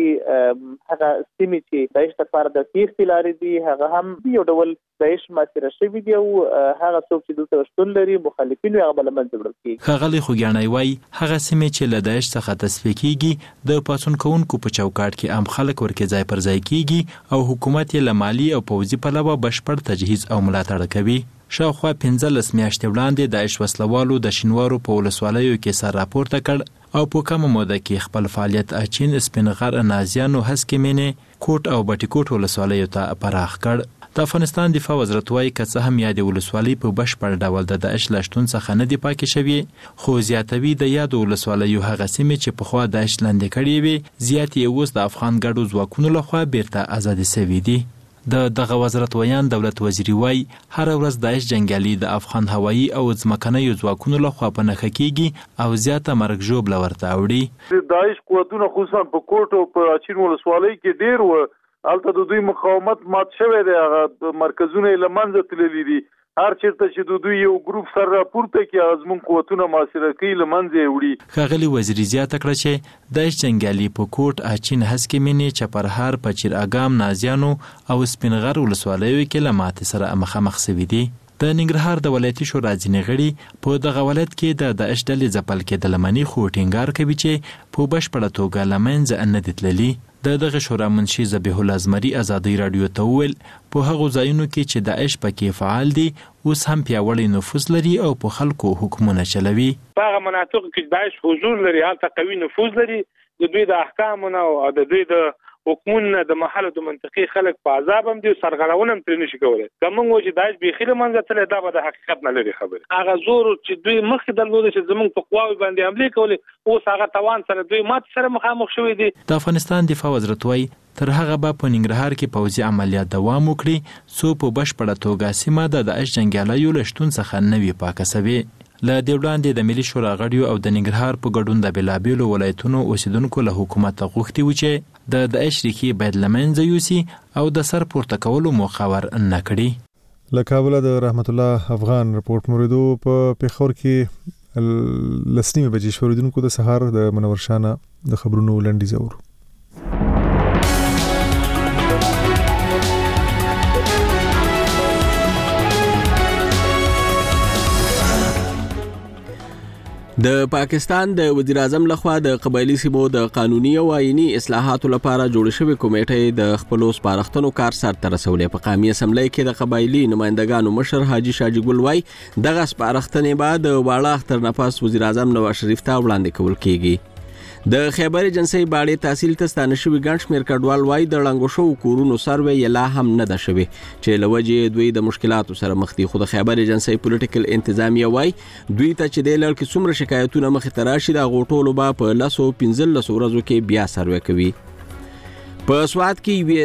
هغه سیمې چې داعش لپاره د تیښتې لارې دي هغه هم یو ډول داعش ماسره شوي دي او هغه څوک چې دلته شتون لري مخالفین هغه بل منځ وړل کیږي. ښاغلي خوګیانی وایي هغه سیمې چې له داعش څخه تصفیه کیږي د پاڅون کوونکو په چوکاټ کې عام خلک ورکې ځای پر ځای کیږي او حکومت یې له مالي او پوځي پلوه بشپړ تجهیز او ملاتړ کوي. شاوخوا 15 میاشتې وړاندې داعش وسلوالو د شینوارو په ولسوالیو کې سر راپورته کړ او په کومه موده کې خپل فعالیت اچین سپینغر نازیانو هسکې مینې کوټ او بټي کوټ ولسوالیو ته پراخ کړ. د افغانستان دفاع وزارت وايي که څه هم یاد ولسوالۍ په بشپړ ډول د داعش لشتون څخه نه دی پاکې شوي خو زیاتوي د یاد ولسوالیو هغه سیمې چې پخوا داعش لاندې کړي وي زیات یې اوس د افغان ګډو ځواکونو لخوا بیرته ازادي شوي دي. د دغه وزارت ویان دولت وزیری وايي هر ورځ داعش جنگیالي د افغان هوایي او ځمکنیو ځواکونو لخوا په نښه کیږي او زیاته مرګ ژوبله ورته اوړي. داعش قوتونه خصوصا په کوټ او په اچین ولسوالۍ کې ډیر و البته د دوی مقاومت مات شوی دی. هغه مرکزونه له منځه تللي دي. هر چیرته چې دوی یو ګروپ سره راپورته کې ازمون قوتونه محاصره کوي له منځه وړي. ښاغلي وزیري زیاته کړه چې داعش جنګیالي په کوټ اچین هسکې مینې چپرهار پچیر اګام نازیانو او سپینغر ولسوالیو کې له ماتې سره مخامخ شوي دي. د ننګرهار د ولایتي شورا ځینې غړي په دغه ولایت کې د داعش ډلې ځپل کېدل مني خو ټینګار کوي چې په بشپړه توګه له منځه نه دي تللي. د دغه شورا منشي ذبیح الله زمري ازادي رادیو ته وویل په هغو ځایونو کې چې داعش پکې فعال دي اوس هم پیاوړی نفوذ لري او په خلکو حکمونه چلوي. په هغه مناطقو کې داعش حضور لري هلته قوي نفوذ لري. د دوی د احکامونو او د دوی د حکومت د محل د منطقي خلک په عذاب هم دي سرغړونه هم تر نشي کولای کوم چې داش به خله منځ ته دا به د حقیقت نه لري خبره هغه زور چې دوی مخ درلود چې زمونږ په قواوی باندې حمله کولې اوس هغه توان سره دوی مات سره مخامخ شوې دي د افغانستان دفاع وزارت وايي تر هغه به په ننګرهار کې پوځي عملیات دوام وکړي څو په بشپړه توګه سیمه د داعش جنگیالیو له شتون څخه نوي پاکه سوي له دې وړاندې د ملي شورا غړیو او د ننګرهار په ګډون د بېلابېلو ولایتونو اوسیدونکو له حکومت غوښتي و چې د داعش ریښې باید له منځه یوسي او د سر پورته کولو موخه ور نه کړي له کابل د رحمت الله افغان رپورټ موریدو په پیښور کې لسنیمه بجې شوریدونکو د سهار د منور شانه د خبرونو لنډیز اورو د پاکستان د وزیر اعظم لخوا د قبایلی سیمو د قانوني او آئینی اصلاحاتو لپاره جوړ شوی کمیټه د خپل سپارښتنو کار سرته رسولې په قومي اسمبلی کې د قبایلی نمائندګانو مشر حاجی شاجی ګل وای دغه سپارښتنې بعد واړه اختر نفس وزیر اعظم نواز شریف ته وړاندې کول کیږي د خیبر ایجنسی باندې تحصیل ته ستانه شوی ګڼ شمېر کډوال وای د ړنګو شو کورونو سروې یلا هم نه ده شوی چې لوجه دوی د مشکلاتو سره مخ دي خو د خیبر ایجنسی پولیټیکل انتظامیه وای دوی ته چې د لړ کې څومره شکایتونه مخ ته راشي د غوټولو با په 15 ورځو کې بیا سروې کوي په سواد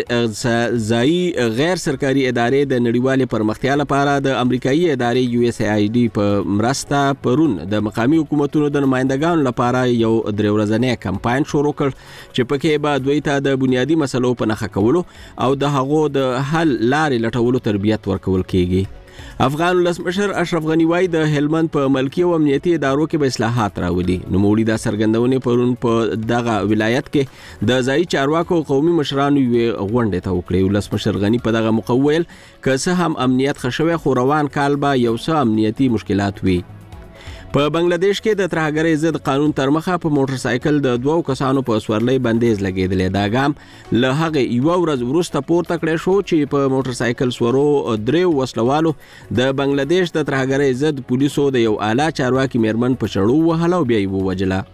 کې ځای غیر سرکاري ادارې د نړیوال پرمختیا لپاره د امریکایي ادارې USAID په مرسته پرون د مقامی حکومتونو د نمائندګانو لپاره یو درې ورځنی کمپاین شروع کړ چې پکې به دوی ته د بنیادی مسلو په نښه کولو او د هغو د حل لارې لټولو تربیت ورکول کیږي افغان ولسمشر اشرف غنی وای د هلمند په ملکی او امنیتي ادارو کې به اصلاحات راولي نو موړي د سرګندونې پرون په دغه ولایت کې د ځای چارواکو قومي مشرانو غونډه ته وکړي ولسمشر غنی په دغه مقول که څه هم امنیت خښوي خو روان کال به یو څه امنیتي مشکلات وي په بنگلاديش کې د ترهګرۍ ضد قانون تر مخه په موټر سایکل د دوو کسانو په سورلۍ بندیز لګیدلې دا ګام له هغه یو ورځ وروسته پورته کړی شو چې په موټر سایکل سورو درې وسلوالو د بنگلاديش د ترهګرۍ ضد پولیسو د یو اعلی چارواکي میرمن په چړو وهلو بیا یې ووجله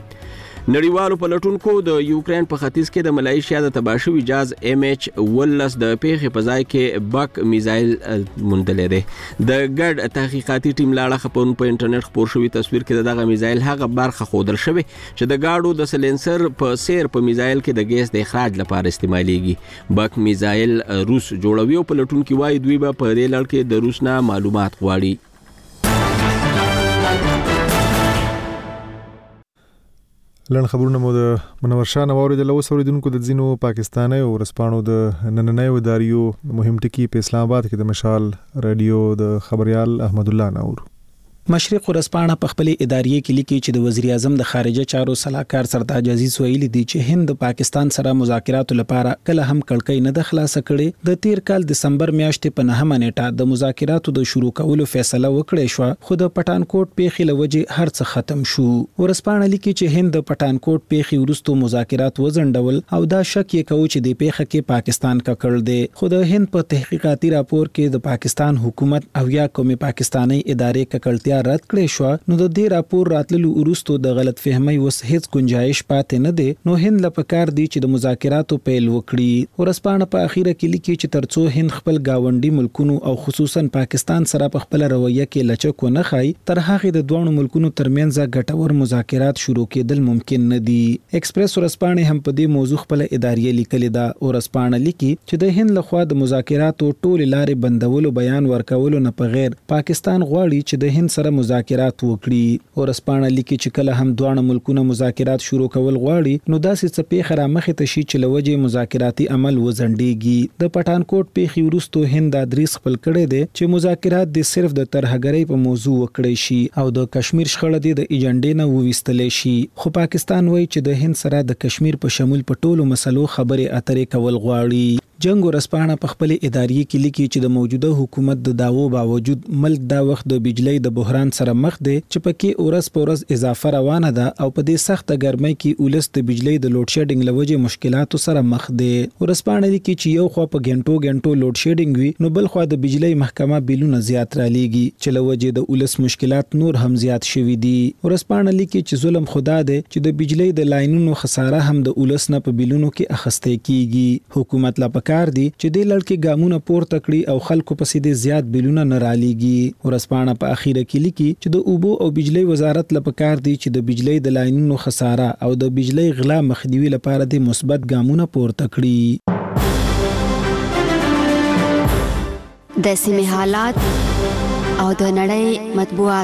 نړیوالو پلټونکو د یوکرين په ختیځ کې د ملایشیا د تباشوي جاز MH-19 د پیښې په ځای کې بک میزایل موندلې ده د ګډ تحقیقاتي ټیم لاړه خبرونه په انټرنیټ خبر شوی تصویر کې دغه میزایل هغه برخه خودل شوی چې د گاډو د سلنسر په سیر په میزایل کې د ګیس د اخراج لپاره استعماليږي بک میزایل روس جوړوي او پلټونکو وايي دوی به په دې لړ کې د روس نه معلومات غواړي لن خبرونه مو د منور شانه واوریدل او اوریدونکو د ځینو پاکستاني او رسپانو د نننۍ وداریو مهم ټکی په اسلام آباد کې د مشال رادیو د خبريال احمد الله نور مشرق ورسپانه په خپل ادارې کې لیکي چې د وزیر اعظم د خارجه چارو صلاحکار سرتاج عزیز ویلي دي چې هند پاکستان سره مذاکرات لپاره کله هم کړکۍ نه د خلاص کړي د تیر کال دسمبر میاشتې په 9 نیټه د مذاکراتو د شروع کولو فیصله وکړې شو خو د پټانکوټ پیښې لوجه هر څه ختم شو ورسپانه لیکي چې هند د پټانکوټ پیښې ورستو مذاکرات وزندول او دا شک یې کوي چې د پیښه کې پاکستان ککړ دی خو د هند په تحقیقاتي راپور کې د پاکستان حکومت او یا قومي پاکستاني ادارې ککړتیا رد کړې شو نو د دې راپور راتللو وروسته د غلط فهمي وس هیڅ گنجائش پاتې نه دی نو هند لپاره دی چې د مذاکراتو پیل وکړي ورسپانه په اخیره کې لیکي چې ترڅو هند خپل گاونډي ملکونو او خصوصا پاکستان سره په خپل رویه کې لچک نه خای تر هغه د دوه ملکونو ترمنځ ګټور مذاکرات شروع کېدل ممکن نه دي ایکسپریس ورسپانه هم په دې موضوع خپل ادارې لیکلې ده ورسپانه لیکي چې د هند لخوا د مذاکراتو ټول لارې بندولو بیان ورکولو نه په غیر پاکستان غواړي چې د هند سره مذاکرات وکړي ورسپانه لیکي چې کله هم دوه ملکونه مذاکرات شروع کول غواړي نو داسې څه پیښه را مخې ته شي چې لوجه مذاکراتي عمل وزندېږي د پټانکوټ پیښې وروسته هند ادریس خپل کړي دي چې مذاکرات د صرف د ترهګرۍ په موضوع وکړي شي او د کشمیر شخړه د ایجنډې نه وویستل شي خو پاکستان وایي چې د هند سره د کشمیر په شمول په ټولو مسلو خبرې اترې کول غواړي جنگ ورسپانه په خپل اداري کې لیکي چې د موجوده حکومت د داوو باوجود ملک دا وخت د بجلی د بحران سره مخ دی چې پکې اورس پورس اضافه روانه ده او په دې سخت ګرمۍ کې ولس د بجلی د لوډ شیډینګ لوجه مشکلاتو سره مخ دی. ورسپانه لیکي چې یو خو په غنټو لوډ شیډینګ وي نو بل خو د بجلی محکمه بیلونه زیات را لېږي چې لوجه د ولس مشکلات نور هم زیات شوي دي. ورسپانه لیکي چې ظلم خدا دی چې د بجلی د لاینونو خساره هم د ولس نه په بیلونو کې اخیستل کیږي. حکومت لا پکار دی چې د لړکې ګامونه پورته کړي او خلکو په سیده زیات بیلونه نه را لېږي. ورسپانه په اخیره کې لیکي چې د اوبو او بجلی وزارت لا پکار دی چې د بجلی د لاینونو خساره او د بجلی غلا مخنیوي لپاره د مثبت ګامونه پورته کړي. د سیمې حالات او د نړۍ مطبوعات.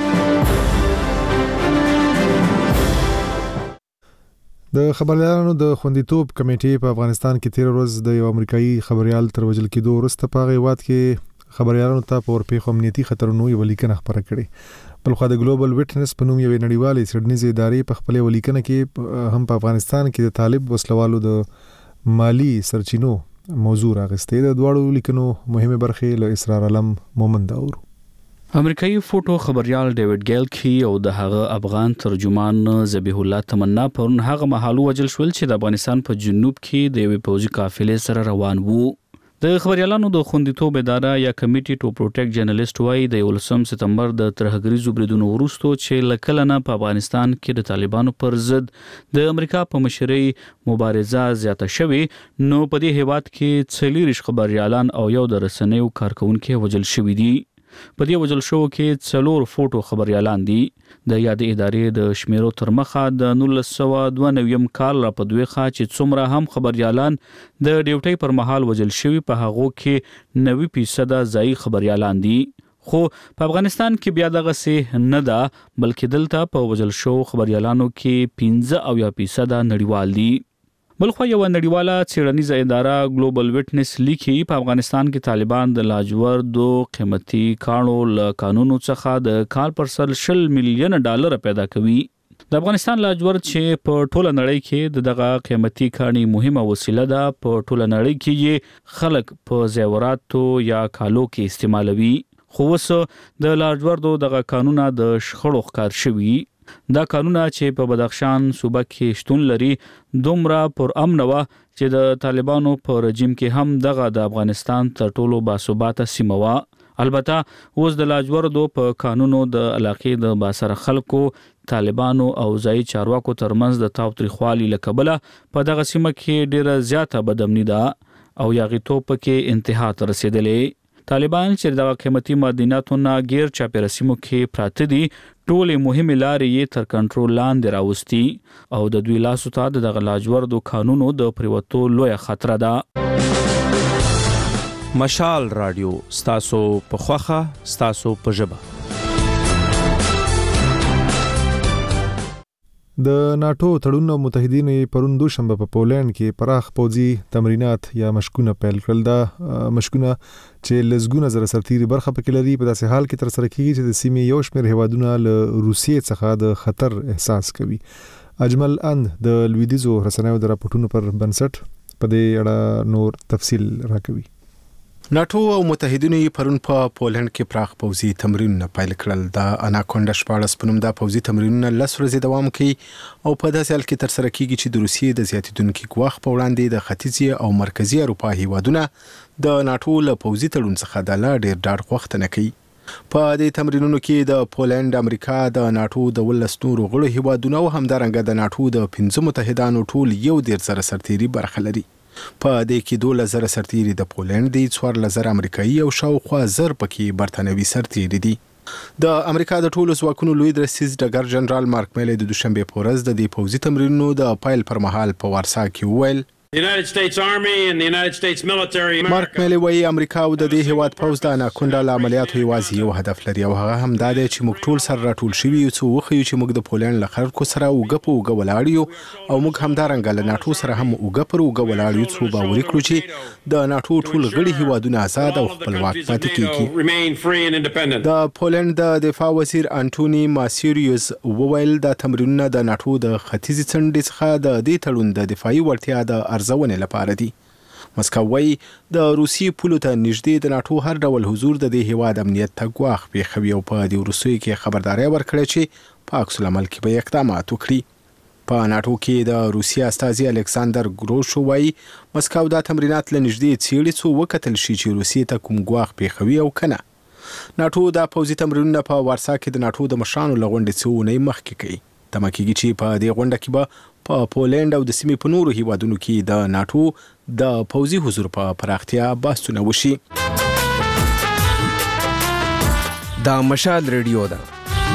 د خبريالانو د خوندیتوب کمیټې په افغانستان کې 13 ورځ د یو امریکایي خبريال تر وژل کېدو وروسته په غیوات کې خبريالانو ته په ورپېښو امنیتي خطرونو یو لیکنه خبره کړې. بلخو د ګلوبل ویټنس په نوم یو نړیوالې څېړنیزې ادارې په خپل لیکنه کې هم په افغانستان کې د طالب وسلوالو د مالی سرچینو موضوع راغستې. د دواړو لیکنو مهمه برخې له اسرار علم مومند اورو. امریکایي فوټو خبريال ډیوډ ګیلکي او د هغه افغان ترجمان ذبیح الله تمنا پرون هغه مهال وجل شول چې د افغانستان په جنوب کې د یوې پوځي قافلې سره روان وو. د خبريالانو د خوندیتوب اداره یا کمیټي ټو پروټیکټ جرنالست وایي د 11 سپتمبر د ترهګریزو بریدونو وروسته چې لکلنه په افغانستان کې د طالبانو پر ضد د امریکا په مشرۍ مبارزه زیاته شوې نو په دې هیواد کې 40 خبريالان او یو د رسنیو کارکونکو وجل شوې دي. په دې وجل شو کې 4 فوټو خبريالان دي. د یاد ادارې د شمیرو تر مخه د 1992 کال را په دوی خا چې څومره هم خبريالان د ډیوټي پر مهال وجل شوی په هغه کې 90% ځای خبريالان دي. خو په افغانستان کې بیا دغه څه نه ده بلکې دلته په وجل شو خبريالانو کې 15% نړیوال دي. بلخو یو نړیواله څېړنیزه اداره ګلوبل ویټنس لیکي په افغانستان کې طالبان د لاجوردو قیمتي کانو له قانونو څخه د کال پر سر $10 ملیون پیدا کوي. د افغانستان لاجورد چې په ټوله نړۍ کې دغه قیمتي کاني مهمه وسیله ده په ټوله نړۍ کې خلک په زیوراتو یا کالو کې استعمالوي. خو اوس د لاجوردو دغه قانونه د شخړو ښکار شوي. دا قانونه چې په بدخشان صوبه کې شتون لري دومره پر امن و چې د طالبانو په رژیم کې هم دغه د افغانستان تر ټولو باثباته سیمه و. البته اوس د لاجوردو په قانونو د علاقې د باسر خلکو طالبانو او ځای چارواکو ترمنځ د تاوتریخوالي لکبله په دغه سیمه کې ډیره زیاته بدامني ده او یاغیتوب کې انتها ته رسیدلې. طالبان چې دغه قیمتي معدنیاتو نه غیر چاپیره سیمو کې پراته دي ټولې مهمه لارې یې تر کنټرول لاندې راوستي او د دوی لاسو ته دغه لاجوردو قانونو د پریوتو لوی خطر ده. مشال رادیو ستاسو په خوخه ستاسو په ژبه. د ناتو تړون متحدین پرون دوشنبه په پولند کې پراخ پوځي تمرینات یا مشکونه پیل کړل. دا مشکونه چې لزګونه زره سرتیري برخه پکې لري په داسې حال کې تر سره کیږي چې د سیمې یو شمېر هیوادونه له روسیې څخه د خطر احساس کوي. اجمل اند د لویدیزو رسنیو د راپورټونو پر بنسټ په دې اړه نور تفصیل راکوي. ناتو او متحدینو پرون په پولند کې پراخ پوځي تمرینونه پیل کړل. د اناکونډا 14 په نوم د پوځي تمرینونه 10 ورځې دوام کوي او په داسې حال کې تر سره کیږي چې د روسیې د زیاتیدونکو ګواښ په وړاندې د ختیځي او مرکزی اروپا هیوادونه د ناتو له پوځي تړون څخه د لا ډیر ډاډ غوښتنه کوي. په دې تمرینونو کې د پولند، امریکا، د ناتو د 12 نورو غړو هیوادونو او همدارنګه د ناتو د 15 متحدانو ټول یو ډیر سره سرتیري برخه لري. په دې کې 12,000 سرتیري د پولند دي، 14,000 امریکایي او شاوخوا 1000 پکې برتانوي سرتیري دي. د امریکا د ټولو ځواکونو لوی درسیز ډګر جنرال مارک میلی د دوشنبه په ورځ د دې پوځي تمرینونو د پایل پر مهال په وارسا کې وویل مارک میلی وایي امریکا او د دې هیواد پوځ د اناکونډا له عملیاتو یوازې یو هدف لري او هغه هم دا دی چې موږ ټول سره راټول شوي یو څو وښیو چې موږ د پولند له خلکو سره اوږه په اوږه ولاړ یو او موږ همدارنګه له ناټو سره هم اوږه پر اوږه ولاړ یو څو باوري کړو چې د ناټو ټول غړي هیوادونه آزاد او خپلواک پاتې کیږي. د پولند د دفاع وزیر انټونی ماسیریوس وویل د تمرینونو د ناټو د ختیځي څنډې څخه د دې تړون د دفاعي وړتیا د ارزونې لپاره دي. مسکو وایي د روسي پولو ته نږدې د ناتو هر ډول حضور د دې هیواد امنیت ته ګواښ پیښوي او په دې وروستیو کې خبرداری ورکړې چې په عکس العمل کې به اقدامات وکړي. په ناتو کې د روسیې استازي الکساندر ګروشو وایي مسکو دا تمرینات له نږدې څېړي څو وکتل شي چې روسیې ته کوم ګواښ پیښوي او کنه. ناتو دا پوځي تمرینونه په وارسا کې د ناتو د مشرانو له غونډې څو اونۍ مخکې کوي. تمه کېږي چې په دې غونډه کې به په پولند او د سیمې په نورو هیوادونو کې د ناتو د پوځي حضور په پراختیا بحثونه وشي. دا مشال ریډیو ده.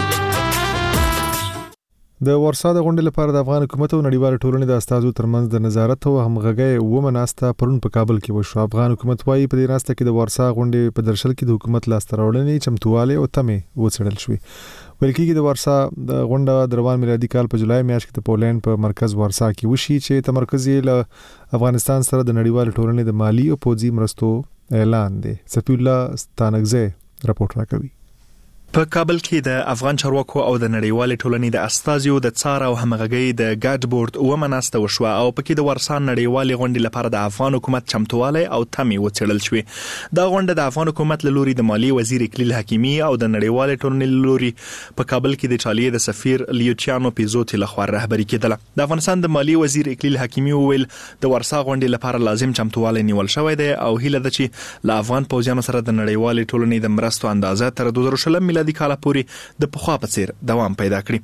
د ورسا د غونډې لپاره د افغان حکومت او نړیوال ټولنې د استازو ترمنځ د نظارت او همغږۍ ومناسته پرون په کابل کې وشو. افغان حکومت وايي په دې ناسته کې د ورسا غونډې په درشل کې د حکومت لاسته راوړنې چمتووالی او تمې وڅېړل شوې. ویل کېږي د ورسا د غونډه د روان میلادي کال په جولای میاشت کې د پولند په مرکز ورسا کې وشي چې تمرکز یې له افغانستان سره د نړیوال ټولنې د مالی او پوځي مرستو اعلان دی. صفی الله ستانکزی راپورټ راکوي. په کابل کې د افغان چارواکو او د نړیوال ټولنې د استازیو د څار او همغږۍ د ګډ بورډ ومناسته وشو او پکې د ورسا نړیوال غونډې لپاره د افغان حکومت چمتووالی او تمې وڅېړل شوې. دا غونډه د افغان حکومت له لوري د مالی وزیر اکلیل حکیمي او د نړیوال ټولنې له لوري په کابل کې د ایټالیا د سفیر لیوچیانو پیزوتی لخوا رهبري کېدله. د افغانستان د مالی وزیر اکلیل حکیمي وویل د ورسا غونډې لپاره لازم چمتووالی نیول شوی دی او هیله ده چې له افغان پوځیانو سره د نړیوال ټولنې د مرستو اندازه تر 2020 میلادي کال پورې د پخوا په څیر دوام پیدا کړي.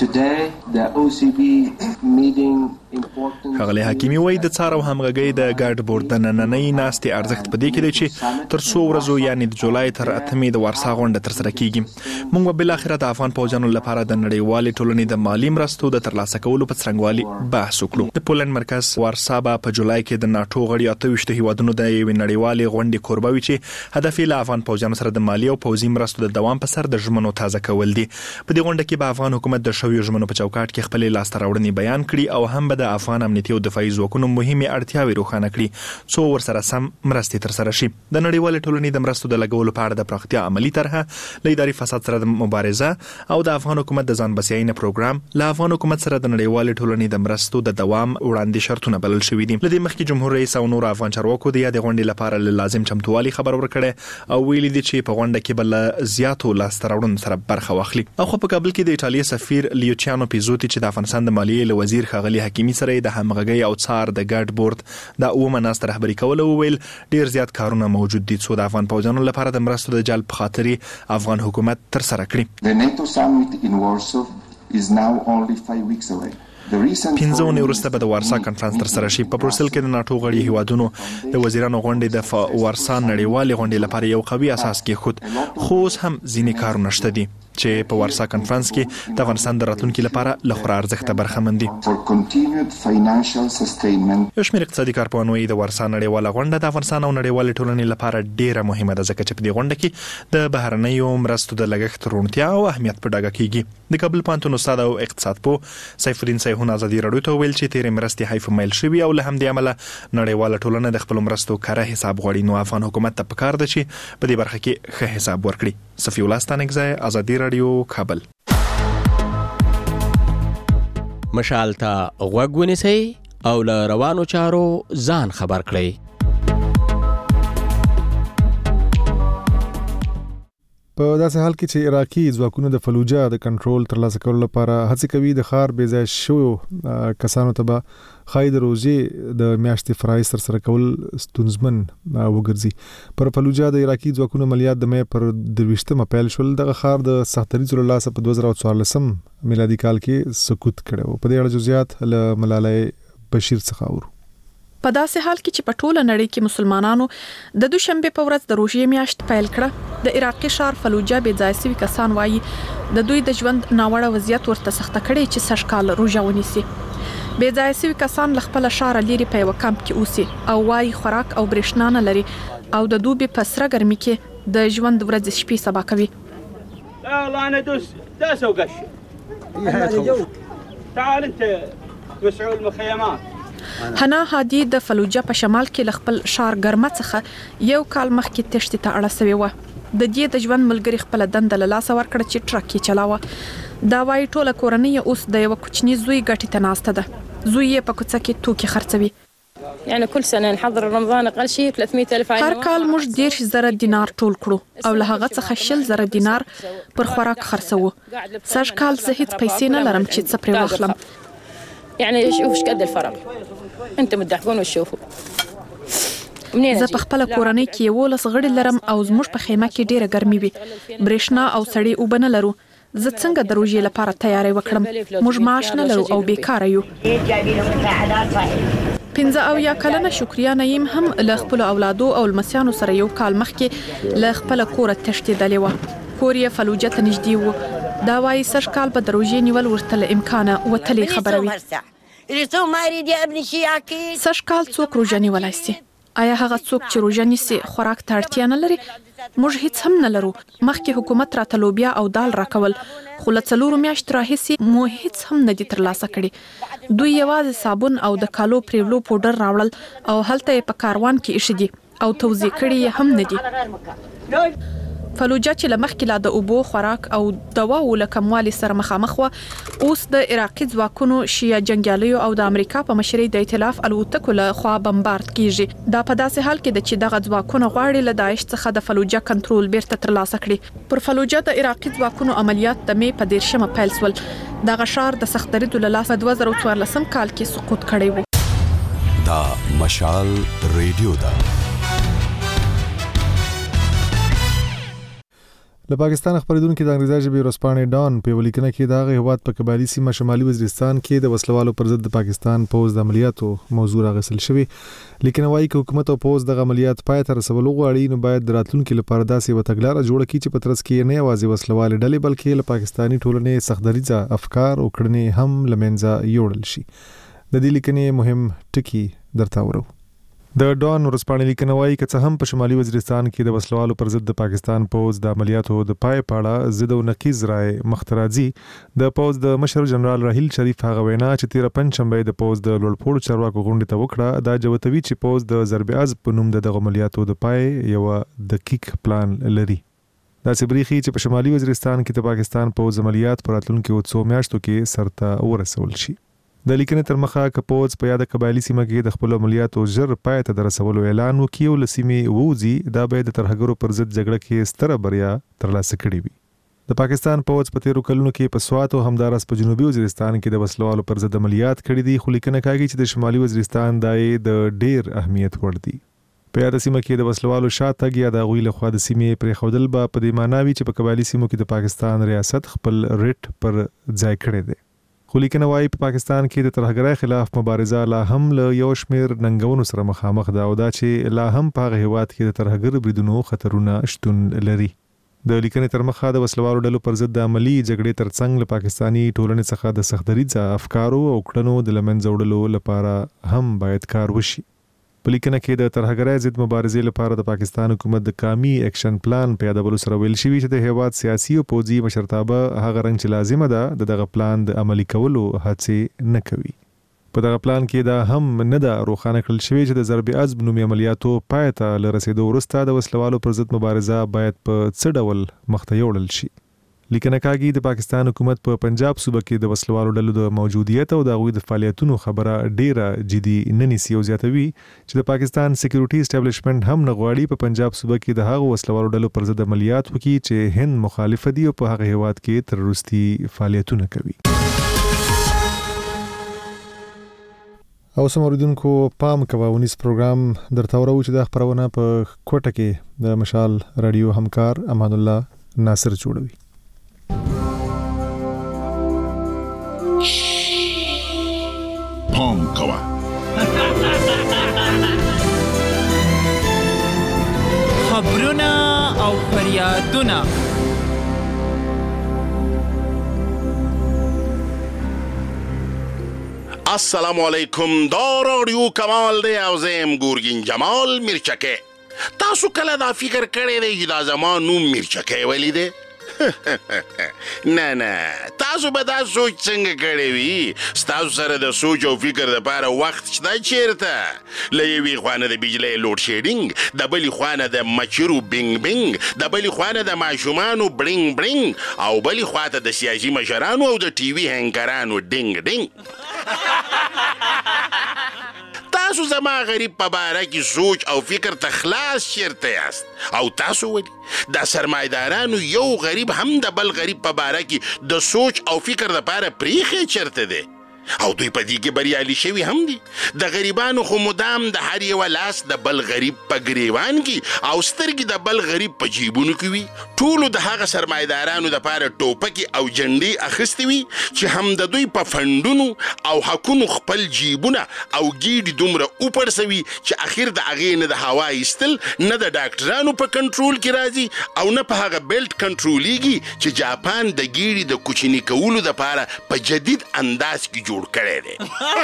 ښاغلی حکیمي وایي د څار او همغږۍ د ګډ بورډ د نننۍ ناستې ارزښت په دې کې دی چې تر څو ورځو یعنې د جولای تر 8 د ورسا غونډه ترسره کیږي. موږ به بالاخره د افغان پوځیانو لپاره د نړیوالې ټولنې د مالی مرستو د ترلاسه کولو په څرنګوالي بحث وکړو. د پولند مرکز ورسا به په جولای کې د ناتو غړي 28 هیوادونو د یوې نړیوالې غونډې کوربه وي چې هدف یې له افغان پوځیانو سره د مالی او پوځي مرستو د دوام په سر د ژمنو تازه کول دي. په دې غونډه کې به افغان حکومت د شویو ژمنو په چوکاټ کې خپل لاسته راوړنې بیان کړي او هم به د افغان امنیتي او دفاعي ځواکونو مهمه اړتیاوې روښانه کړي څو ورسره سم مرستې ترسره شي. د نړیوال ټولنې د مرستو د لګولو په اړه د پراختیا عملی طرحه له اداري فساد سره د مبارزه او د افغان حکومت د ځان بسیاینه پروګرام له افغان حکومت سره د نړیوال ټولنې د مرستو د دوام وړاندې شرطونه بلل شوې دي. لدې مخکې جمهور رئیس او نور افغان چارواکو د یاد غونډې لپاره لازم چمتووالی خبر ورکړي او ویلي دي چې په غونډه کې بل زیاتو لاسته راوړنو سره برخه واخلي. او خو په کابل کې د ایټالیا سفیر لیوچیانو پیزوتی چې د افغانستان د مالیې له وزیر ښاغلي حکیمي سره د همغږۍ او څار د ګډ بورډ د ومناسته رهبري کول ویل ډیر زیات کارونه موجود دي څو د افغان پوځیانو لپاره د مرستو د جلب خاطر افغان حکومت تر سره کړی. The NATO summit in Warsaw is now only 5 weeks away. 15 ونې وروسته به د ورسا کنفرانس ترسره شي. په بروسل کې د ناتو غړي هیوادونو د وزیرانو غونډې د ورسا نړیوالې غونډې لپاره یو قوي اساس کېښود خو اوس هم ځینې کارونه شته دي چې په ورسا کنفرانس کې د افغانستان د راتلونکي لپاره له خورا ارزښته برخمن دي. یو شمېر اقتصادي کارپوهان وایي د ورسا نړیواله غونډه د افغانستان او نړیوالې ټولنې لپاره ډیره مهمه ده ځکه چې په دې غونډه کې د بهرنیو مرستو د لګښت روڼتیا او اهمیت په ډاګه کیږي. د کابل پوهنتون استاد او اقتصاد پوه سیف الدین سیحون ازادي راډیو ته ویل چې تیرې مرستې حیف میل شوي او له همدې امله نړیواله ټولنه د خپل مرستو کره حساب غواړي. نو افغان حکومت ته پکار ده چې په دې برخه کې ښه حساب ورکړي. صفی الله ستانکزی، ازادي راډیو، کابل. مشال ته غوږ ونیسئ او له روانو چارو ځان خبر کړئ. په داسې حال کې چې عراقي ځواکونه د فلوجه د کنټرول ترلاسه کولو لپاره هڅې کوي د ښار بې ځای شویو کسانو ته به ښایي د روژې د میاشتې فرایض ترسره کول ستونزمن وګرځي. پر فلوجه د عراقي ځواکونو عملیات د مې پر 23 پیل شول. دغه ښار د سختریزو له لاسه په 2014 میلادي کال کې سقوط کړی و. په دې اړه جزئیات له ملالۍ بشیر څخه اورو. په داسې حال کې چې په ټوله نړۍ کې مسلمانانو د دوشنبه په ورځ د روژې میاشت پیل کړه، د عراقي ښار فلوجه بې ځای شوي کسان وایي د دوی د ژوند ناوړه وضعیت ورته سخته کړې چې سږ کال روژه ونیسي. بې ځای شوي کسان له خپل ښار لري په یو کمپ کې اوسي او وایي خوراک او برېښنا نه لري او د دوبي په سره ګرمي کې د ژوند ورځې شپې سبا کوي. والله انا داس وقش تعال انت مسعود المخيمات. حنا هادي د فلوجه په شمال کې ل خپل ښار ګرمه څخه یو کال مخکې تشت ته اړه سوي و. د دې د ژوند ملګری خپل دند له لاسه ورکړ چې ټرک یې چلاوه. دا وايي ټوله کورنۍ اوس د یو کوچني زوی ګټې ته ناسته ده. زوی یې په کوڅه کې توکي خرڅوي. يعني كل سنه نحضر رمضان اقل شيء 300,000 عين. هر کال موږ 10,000 دینار ټول کړو او له هغه څخه 10,000 دینار پر خوراک خرڅو. سږ کال زه هیڅ پیسې نه لرم چې څه پرې واخلم. يعني شوفوا ايش قد الفرق انتم تضحكون وتشوفوا. زه په خپل کورنۍ کې 11 غړي لرم او زموږ په خیمه کې ډیره ګرمي وي. برېښنا او سړې اوبه نه لرو. زه څنګه د روژې لپاره تیاری وکړم؟ موږ معاش نه لرو او بیکاره یو. 15 کلنه شکریا نعیم هم له خپل اولادو او لمسیانو سره یو کال مخکې له خپل کوره تښتېدلې و. کور یې فلوجه ته نږدې و. دا وايي سږ کال به د روژې نیول ورته له امکانه وتلې خبروي. سږ کال څوک روژه نیولی سي؟ آیا هغه څوک چې روژه نیسي خوراک ته اړتیا نه لري؟ موږ هیڅ هم نه لرو. مخکې حکومت راته لوبیا او دال راکول، خو له 4 میاشتو راهیسې مو هیڅ هم نه دي ترلاسه کړي. دوی یوازې صابون او د کالو پریولو پوډر راوړل او هلته یې په کاروان کې ایښي دي او توزیع کړي یې هم نه دي. فلوجه چې له مخکې لا د اوبو، خوراک او دواو له کموالي سره مخامخ وه، اوس د عراقي ځواکونو، شیعه جنګیالیو او د امریکا په مشرۍ د ائتلاف الوتکو له خوا بمبارد کیږي. دا په داسې حال کې ده چې دغه ځواکونه غواړي له داعش څخه د فلوجه کنټرول بیرته ترلاسه کړي. پر فلوجه د عراقي ځواکونو عملیات د مې په 13 پیل شول. دغه ښار د سخت دریدو له لاسه 2014 کال کې سقوط کړی و. دا مشال ریډیو ده. له پاکستان خبرېدونکو د انګریزي ژبې ورځپاڼې ډان په ولیکنه کې دا هیواد په قبایلی سیمه شمالي وزیرستان کې د وسلوالو پر ضد د پاکستان پوز د عملیاتو موضوع راغسل شوی. لیکن وايي چې حکومت او پوز د عملیات پای ته رسول غواړي، نو باید د راتلونکو لپاره داسې وتګلاره جوړه کړي چې په ترڅ کې نه یوازې وسلوال ډلې بلکې له پاکستاني ټولنې سختدریزه افکار او کړنې هم لمنځه یوړل شي. د دې لیکنې مهم ټکی درته ورو. د ډان ورځپاڼې لیکنه وايي چې هم په شمالي وزیرستان کې د وسلوالو پر ضد د پاکستان پوز د عملیاتو د پای پاړه ضد او نقیض رائے مخترازي د پوز د مشر جنرال راهیل شریف هغه وینا چې 13 پنځشنبه د پوز د لوړپوړو چارواکو غونډه ته وکړه، دا جوتوي چې پوز د ضرب عزب په نوم د عملیاتو د پای یو دقیق پلان لري. دا سبریخي چې په شمالي وزیرستان کې د پاکستان پوز عملیات پر راتلونکو 2 میاشتو کې سرته ورسول شي. د لیکنې تر مخه که پوز په یاد قبایلی سیمه کې د خپل عملیاتو ژر پای ته رسولو اعلان وکړي او لسیمې ووځي، دا به د ترهګرو پر ضد جګړه کې ستره بریا ترلاسه کړي وي. د پاکستان پوز په 13 کلونو کې په سوات او همدارس په جنوبي وزیرستان کې د وسلوالو پر ضد عملیات کړي دي، خو لیکنه کوي چې د شمالي وزیرستان دای د ډیر اهمیت ور دي. په یاد سیمه کې د وسلوالو شاتګ یا د غوی له خوا د سیمې پرې خودل به په دې معنی وي چې په قبایلی سیمو کې د پاکستان ریاست خپل ریټ پر ځای کړی دی. خو لیکنه وايي په پاکستان کې د ترهګرۍ خلاف مبارزه لا هم له یو شمیر ننګونو سره مخامخ ده او دا چې لا هم په هغه هیواد کې د ترهګر بریدونو خطرونه شتون لري. د لیکنې تر مخه د وسلوالو ډلو پر ضد د عملی جګړې ترڅنګ له پاکستاني ټولنې څخه د سختدریزه افکارو او کړنو د لمنځه وړلو لپاره هم باید کار وشي. په لیکنه کې د ترهګرۍ ضد مبارزې لپاره د پاکستان حکومت د قومي اکشن پلان په یادولو سره ویل شوی چې د هیواد سیاسي او پوځي مشرتابه هغه رنګ چې لازمه ده دغه پلان د عملي کولو هڅې نه کوي. په دغه پلان کې دا هم نه ده روښانه کړل شوی چې د ضرب عزب نومي عملیاتو پای ته رسیدو وروسته د وسلوالو پر ضد مبارزه باید په څه ډول مخته یوړل شي. لیکنه کوي د پاکستان حکومت په پنجاب صوبه کې د وسلوالو ډلو د موجودیت او د غوي د فعالیتونو خبره ډیره جدي نه نیسي او زیاتوي چې د پاکستان سکیورټي اسټابلیشمنت هم نه غواړي په پنجاب صوبه کې د هغو وسلوالو ډلو پر ضد عملیات وکړي چې هند مخالف دي او په هغه هیواد کې تروریستي فعالیتونه کوي. او سموریدونکو پام کوه ونیس پروګرام درته ورو چې د خبرونه په کوټه کې د مشال رادیو همکار امان الله ناصر جوړوي. پام کوه خبرونه او فریادونه السلام علیکم. دا رادیو کمال دی او زم ګورګین جمال میرچکه. تاسو کله دا فکر کړی دی چې دا زما نوم میرچکه ویلی دی؟ نه تاسو به دا سوچ څنګه کړی وي؟ ستاسو سره د سوچ او فکر لپاره وخت شته چیرته؟ له یوې خوا نه د بجلۍ لوډ شیډینګ، د بلې خوا نه د مچرو بینګ بینګ، د بلې خوا نه د ماشومانو برینګ برینګ، او بلې خوا ته د سیاسي مشرانو او د ټي وي هنکرانو ډینګ ډینګ. تاسو تاسو زما غریب په باره کې سوچ او فکر ته خلاص چیرته یاست او تاسو ولې دا سرمایدارانو یو غریب هم د بل غریب په باره کې د سوچ او فکر لپاره پریخي چیرته دی او دوی په دې کې بریالي شوي هم دي د غریبانو خو مدام د هر یو لاس د بل غریب په ګریوان کې او سترګې د بل غریب په جیبونو کې وي ټولو د هغه سرمایدارانو دپاره ټوپکې او جنډې اخیستې وي چې هم د دوی په فنډونو او حقونو خپل جیبونه او ګیډې دومره وپړسوي چې اخر د هغې نه د هوا ایستل نه د ډاکټرانو په کنټرول کې راځي او نه په هغه بیلټ کنټرولېږي چې جاپان د ګیډې د کوچني کولو دپاره په جدید انداز کې جوړ کړی دی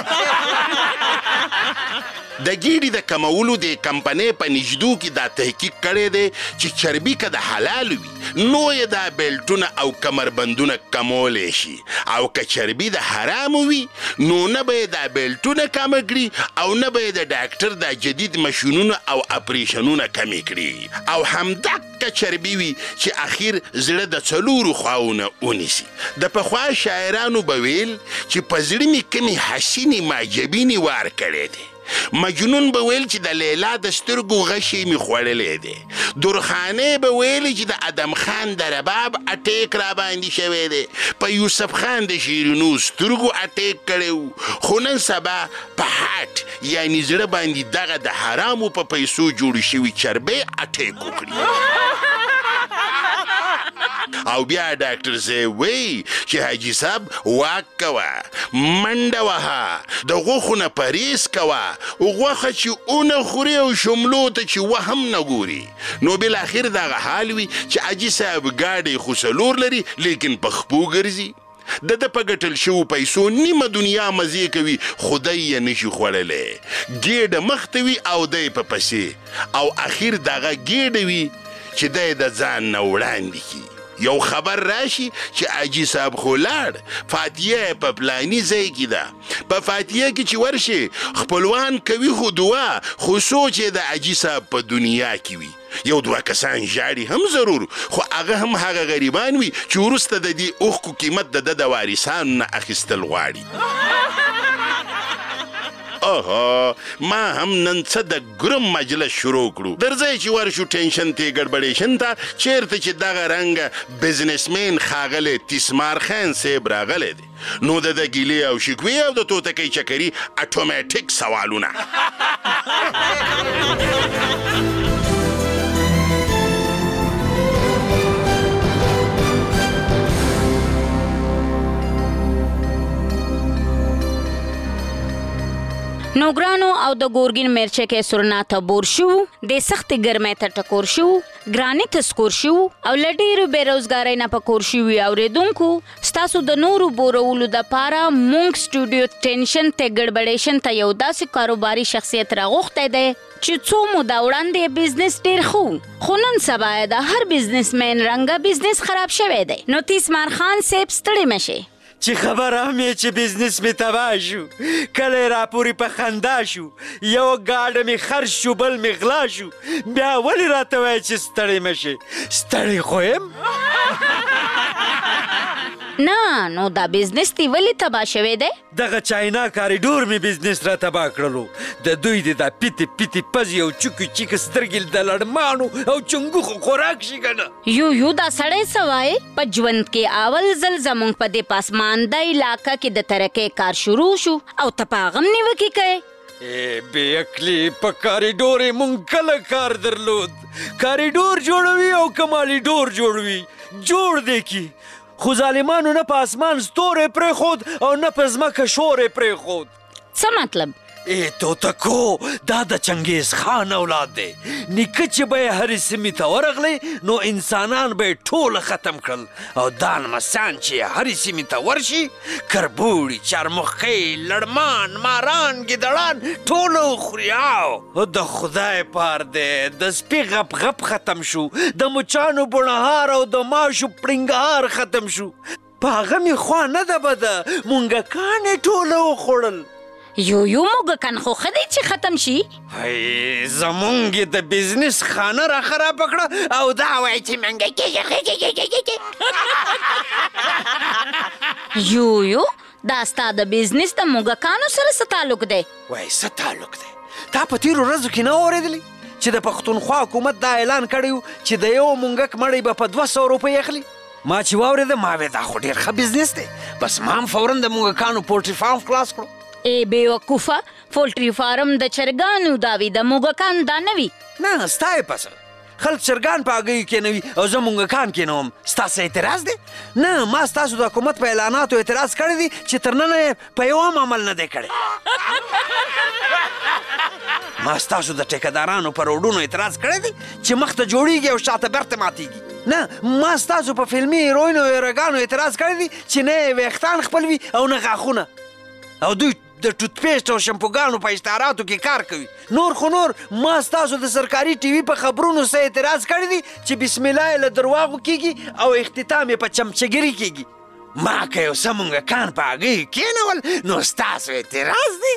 د ګیډې د کمولو د کمپنۍ په نږدو کې دا تحقیق کړی دی چې چربي که د حلال وي نو یې دا بیلټونه او کمربندونه کمولی شي او که چربي د حرامو وي نو نه به یې دا بیلټونه کمه کړي او نه به یې د ډاکټر دا جدید مشینونه او اپریشنونه کمې کړي او همدقه چربي وي چې اخر زړه د څلورو خواونه ونیسي د پخوا شاعرانو به ویل چې په زړه مې کمې حسینې معجبینې وار کړی دی مجنون به ویل چې د لیلا د سترګو غشی مې خوړلی دی درخانې به ویل چې د ادم خان د رباب اټیک را باندې شوی دی په یوسف خان د شیرینو سترګو اټیک کړی خو نن سبا په هاټ یعنی زړه باندې دغه د حرامو په پیسو جوړې شوي چربې اټیک وکړي او بیا ډاکټر صاحب وی چې حاجي صاحب واک کوه منډه وهه د غوښو نه پرهیز کوه غوښه چې اونه خوري او شملو ته چې وهم نه ګوري نو بالاخر دغه حال وي چې حاجي صاحب ګاډی خو څلور لري لیکن په خپو ګرځي د په ګټل شوو پیسو نیمه دنیا مزې کوي خدای یې نشي خوړلی ګېډه مخته وي او دی په پسې او اخر دغه ګېډه وي چې دی د ځان نه وړاندې کي یو خبر راشي چې حاجي صاحب خو لاړ فاتحه په پلاني ځای کې ده په فاتحه کې چې ورشي خپلوان کوي خو دعا خو سوچ یې د حاجي صاحب په دنیا کې وي یو دوه کسان ژاړي هم ضرور خو هغه هم هغه غریبان وي چې وروسته د دې اوښکو قیمت د وارثانو نه اخیستل غواړي اوهو ما هم نن څه د ګرم مجلس شروع کړو درځئ چې ورشو ټینشن ته ګډبډېشن ته چیرته چې دغه رنګه بزنسمین ښاغلی تیسمار خان صاحب راغلی دی نو د ګیلې او شکوې او د توتکۍ چکري اټومیټیک سوالونه نوګرانو او د ګورګین مرچکې سورنا ته بور شو د سخت ګرمۍ ته ټکور شو ګرانی ته سکور شو او لډیرو بیروزګارۍ نه پکور شو اوریدونکو ستاسو د نورو بورولو د پاره مونږ سټوډیو ټینشن ته ګډبډېشن ته یو داسې کاروباري شخصیت راغوښتی دی چې څو موده وړاندې بزنس ډیر خو نن سبا د هر بزنسمین رنګه بزنس خراب شوی دی نو تیسمار خان صاحب ستړي مشي چې خبره هم یې چې بزنس مې تباه شو کله یې راپورې په خندا شو یو ګاډه مې خرڅ شو بل مې غلا شو بیا ولې راته وایي چې ستړی مه شې ستړی خو یم نه نو دا بزنس دی ولې تباه شوی دی دغه چاینا کاریډور مې بزنس را تباه کړلو د دوی د دا پیتې پیتې پزې او چوکې چیکه سترګې د لړمانو او چنګوښو خوراک شي که نه یو دا سړی څه وایي په ژوند کې اول ځل زموږ په دې پاسمانده علاقه کې د ترقۍ کار شروع شو او ته په هغه هم نیوکې کوې بې عقلې په کاریډور یې مونږ کله کار درلود کاریډور جوړوي او که مالیډور جوړوي جوړ دی کی خو ظالمانو نه په اسمان ستوری پرېښود او نه په ځمکه شوری پرېښود څه مطلب توتکو دا د چنګیز خان اولاد دی نیکه چې به یې هرې سیمې ته ورغلی نو انسانان به یې ټوله ختم کړل او دا لمسیان چې هرې سیمې ته ورشي کربوړي چارمخۍ لړمان ماران ګیدړان ټوله وخوري او د خدای پار دی د سپي غپ غپ ختم شو د مچانو بڼهار او د ماشو پړنګهار ختم شو په هغه مې خوا نه ده بده مونږکان یې ټوله وخوړل یو موږکان خو ښه دی چې ختم شي زمونږ یې د بزنس خانه را خرابه کړه او دا وایي چې یو دا ستا د بزنس د موږکانو سره څه تعلق دی وایي څه تعلق دی تا په تیرو ورځو کې نه اورېدلی چې د پښتونخوا حکومت دا اعلان کړی چې د یو مونګک مړی به په 200 روپۍ اخلي؟ ما چې واورېده ما وې دا خو ډېر ښه بزنس دی، بس ما هم فوراً د مونګکانو پولټري فارم خلاص کړو. ای بیوقوفه، پولټري فارم د چرګانو دا وي، د موږکانو دا نه وي. نه ستا یې پسه خلک چرګان په هګیو کېنوي او زه موږکان کېنوم. ستاسو اعتراض دی؟ نه، ما ستاسو د حکومت په اعلاناتو اعتراض کړی دی چې تر ننه یې په یو هم عمل نه دی کړی. ما ستاسو د ټیکهدارانو په روډونو اعتراض کړی دی چې مخ ته جوړیږي او شاته بیرته ماتیږي. نه، ما ستاسو په فلمي هیروینو او هیروګانو اعتراض کړی دی چې نه یې ویښتان خپل وي او نه غاښونه، او دوی د ټوتپیسټ او شمپوګانو په اشتهاراتو کې کار کوي. نور خو نور ما ستاسو د سرکاري ټي وي په خبرونو سره اعتراض کړی دی چې بسم الله یې له درواغو کېږي او اختتام یې په چمچهګیري کېږي. ما که یو څه موږکان په هګیو کېنول نو ستاسو اعتراض دی؟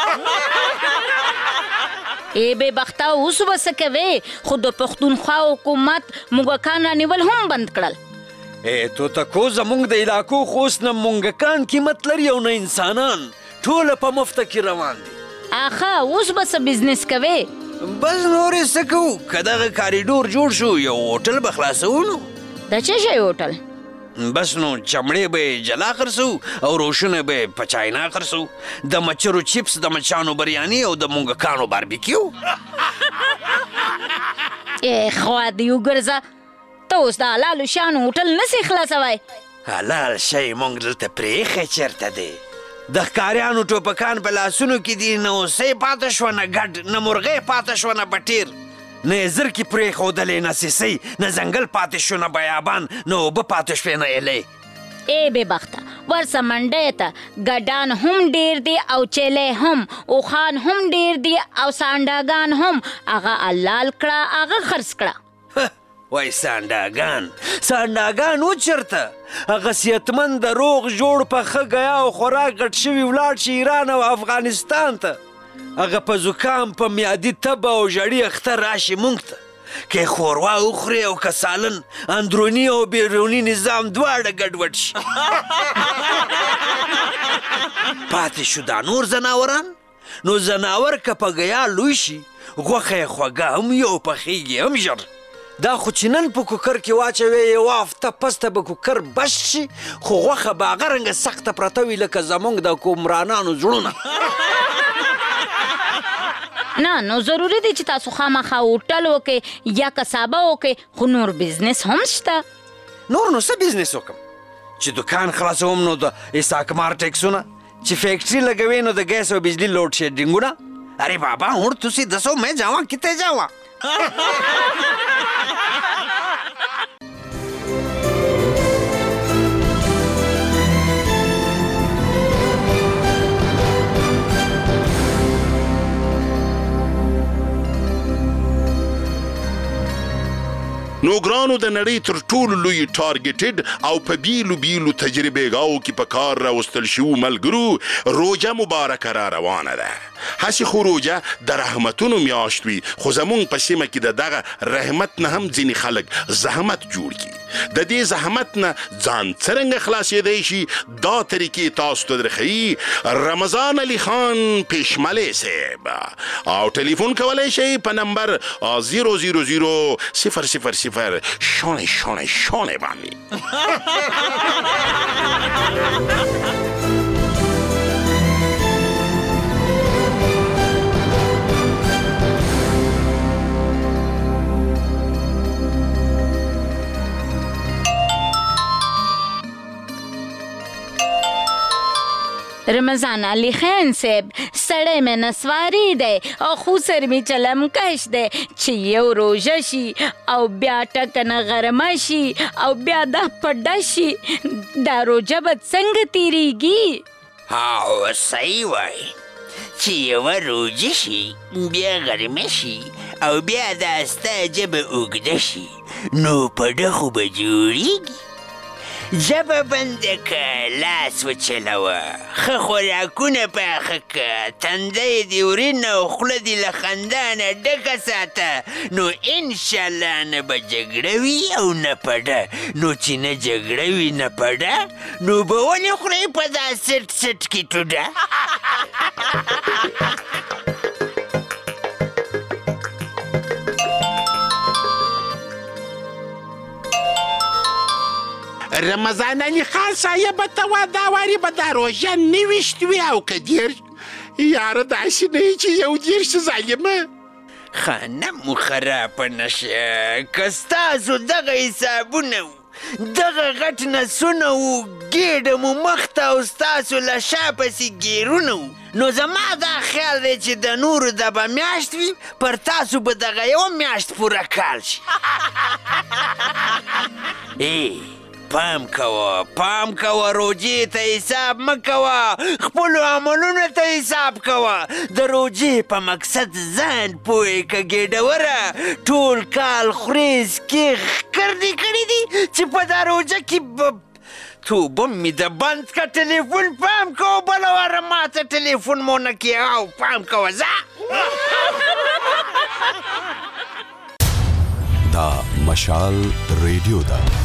ای بې بخته اوس به څه کوې؟ خو د پښتونخوا حکومت موږکان رانیول هم بند کړل. ای توتکو، زموږ د علاقو خو اوس نه موږکان قیمت لري او نه انسانان، ټوله په مفته کې روان دي. آخه اوس به څه بزنس کوې؟ بس نور یې څه کوو، که دغه کاریډور جوړ شو یو هوټل به خلاصوو. نو د څه شی هوټل؟ بس نو چمړې به یې جلا خرڅو او روشونه به یې په چاینا خرڅو، د مچرو چپس، د مچانو بریاني او د موږکانو باربیکیو. ای خوا دې وګرځه، ته اوس د حلالو شیانو هوټل نسې خلاصوی؟ حلال شی موږ دلته پرېښی چېرته دی؟ د ښکاریانو ټوپکان په لاسونو کې دي، نه اوسۍ پاته شوه، نه ګډ، نه مرغۍ پاته شوه، نه بټیر، نه یې زرکې پرېښودلې، نه سیسۍ، نه ځنګل پاتې شو، نه بیابان، نه اوبه پاتې شوې، نه ایلۍ. ای بې بخته، ورسه منډۍ ته. ګډان هم ډېر دي او چیلی هم، اوښان هم ډېر دي او سانډاګان هم. هغه حلال کړه، هغه خرڅ کړه. وای سانډاګان و چېرته؟ هغه صحتمند د روغ جوړ په ښه ګیا او خوراک ګډ شوي ولاړ شي ایران او افغانستان ته. هغه په زکام، په میادي تبه او ژړي اختر راشي موږ ته، که یې ښوروا وخوري او که سالن، اندروني او بیروني نظام دواړه ګډوډ شي. پاتې شو دا نور ځناوران. نو ځناور که په ګیا لوی شي، غوښه یې خوږه هم وي او پخیږي هم ژر. دا خو چې نن په کوکر کې واچوې یوه هفته پسته به کوکر بش شي، خو غوښه به هغه رنګه سخته پرته وي لکه زموږ د حکمرانانو زړونه. نه، نو ضروري دی چې تاسو خامخا هوټل وکئ یا کسابه وکئ، خو نور بزنس هم شته. نور نو څه بزنس وکم؟ چې دکان خلاصوم نو د استثمار ټیکسونه، چې فیکټري لګوي نو د گیس او بجلی لوډ شیډینګونه. ارے بابا ہوں تسی دسو میں جاواں کتے جاواں. نو ګرانو د نړۍ تر ټولو لوی ټارګټډ او په بیلو بیلو تجربهګاو کې په کار راوستل شوو ملګرو روژه مبارکه را روانه ده. هسې خو روژه د رحمتونو میاشت وي، خو زمونږ په سیمه کې د دغه رحمت نه هم ځینې خلک زحمت جوړ کړي. د دې زحمت نه ځان څرنګه خلاصېدی شي دا طریقې تاسو ته درښیي رمضان علي خان پېشملی صاحب، او ټلیفون کولی شئ په نمبر 00000 شونې باندې. رمضان علي خان صاحب، سړی مې نسواري دی او خو سر مې چلم کش دی چې یو روژه شي او بیا ټکنه غرمه شي او بیا دا پډه شي، دا روژه به څنګه تیریږي؟ ها صحیح وای، چې یوه روژه شي بیا غرمه شي او بیا دا ستا ژبه اوږده شي، نو پډه خو به جوړیږي. ژبه بنده که، لاس وچلوه، ښه خوراکونه پاخه که، تنده یې د ورین او خوله دې له خندا نه ډکه ساته، نو انشاءالله نه به جګړه وي او نه پډه. نو چې نه جګړه وي نه پډه، نو به ولې خورئ په دا سټ کې ټوډه؟ رمضان علي خان صاحب ته وا دا واري به دا روژه 29 وي او که 10 یاره داسې نه وي چې یو 10 ظالمه خانه مو خرابه نشه که ستاسو دغه حسابونه و دغه غټ نسونه و ګېډه مو مخته او ستاسو له شا پسې ګیرونه و نو زما دا خیال دی چې د نورو د به میاشت وي پر تاسو به دغه یوه میاشت پوره کال شي پام کوه روجې ته حساب مه کوه خپلو عملونو ته حساب کوه د روجې په مقصد ځان پوهې که ګېډوره ټول کال خورې سکې ښکردې کړي دي چې په دا روجه کې توبه مې د بند که ټلیفون پام کوه بله واره ما ته ټلیفون مو نه کړې او پام کوه ځه دا مشال ریډیو ده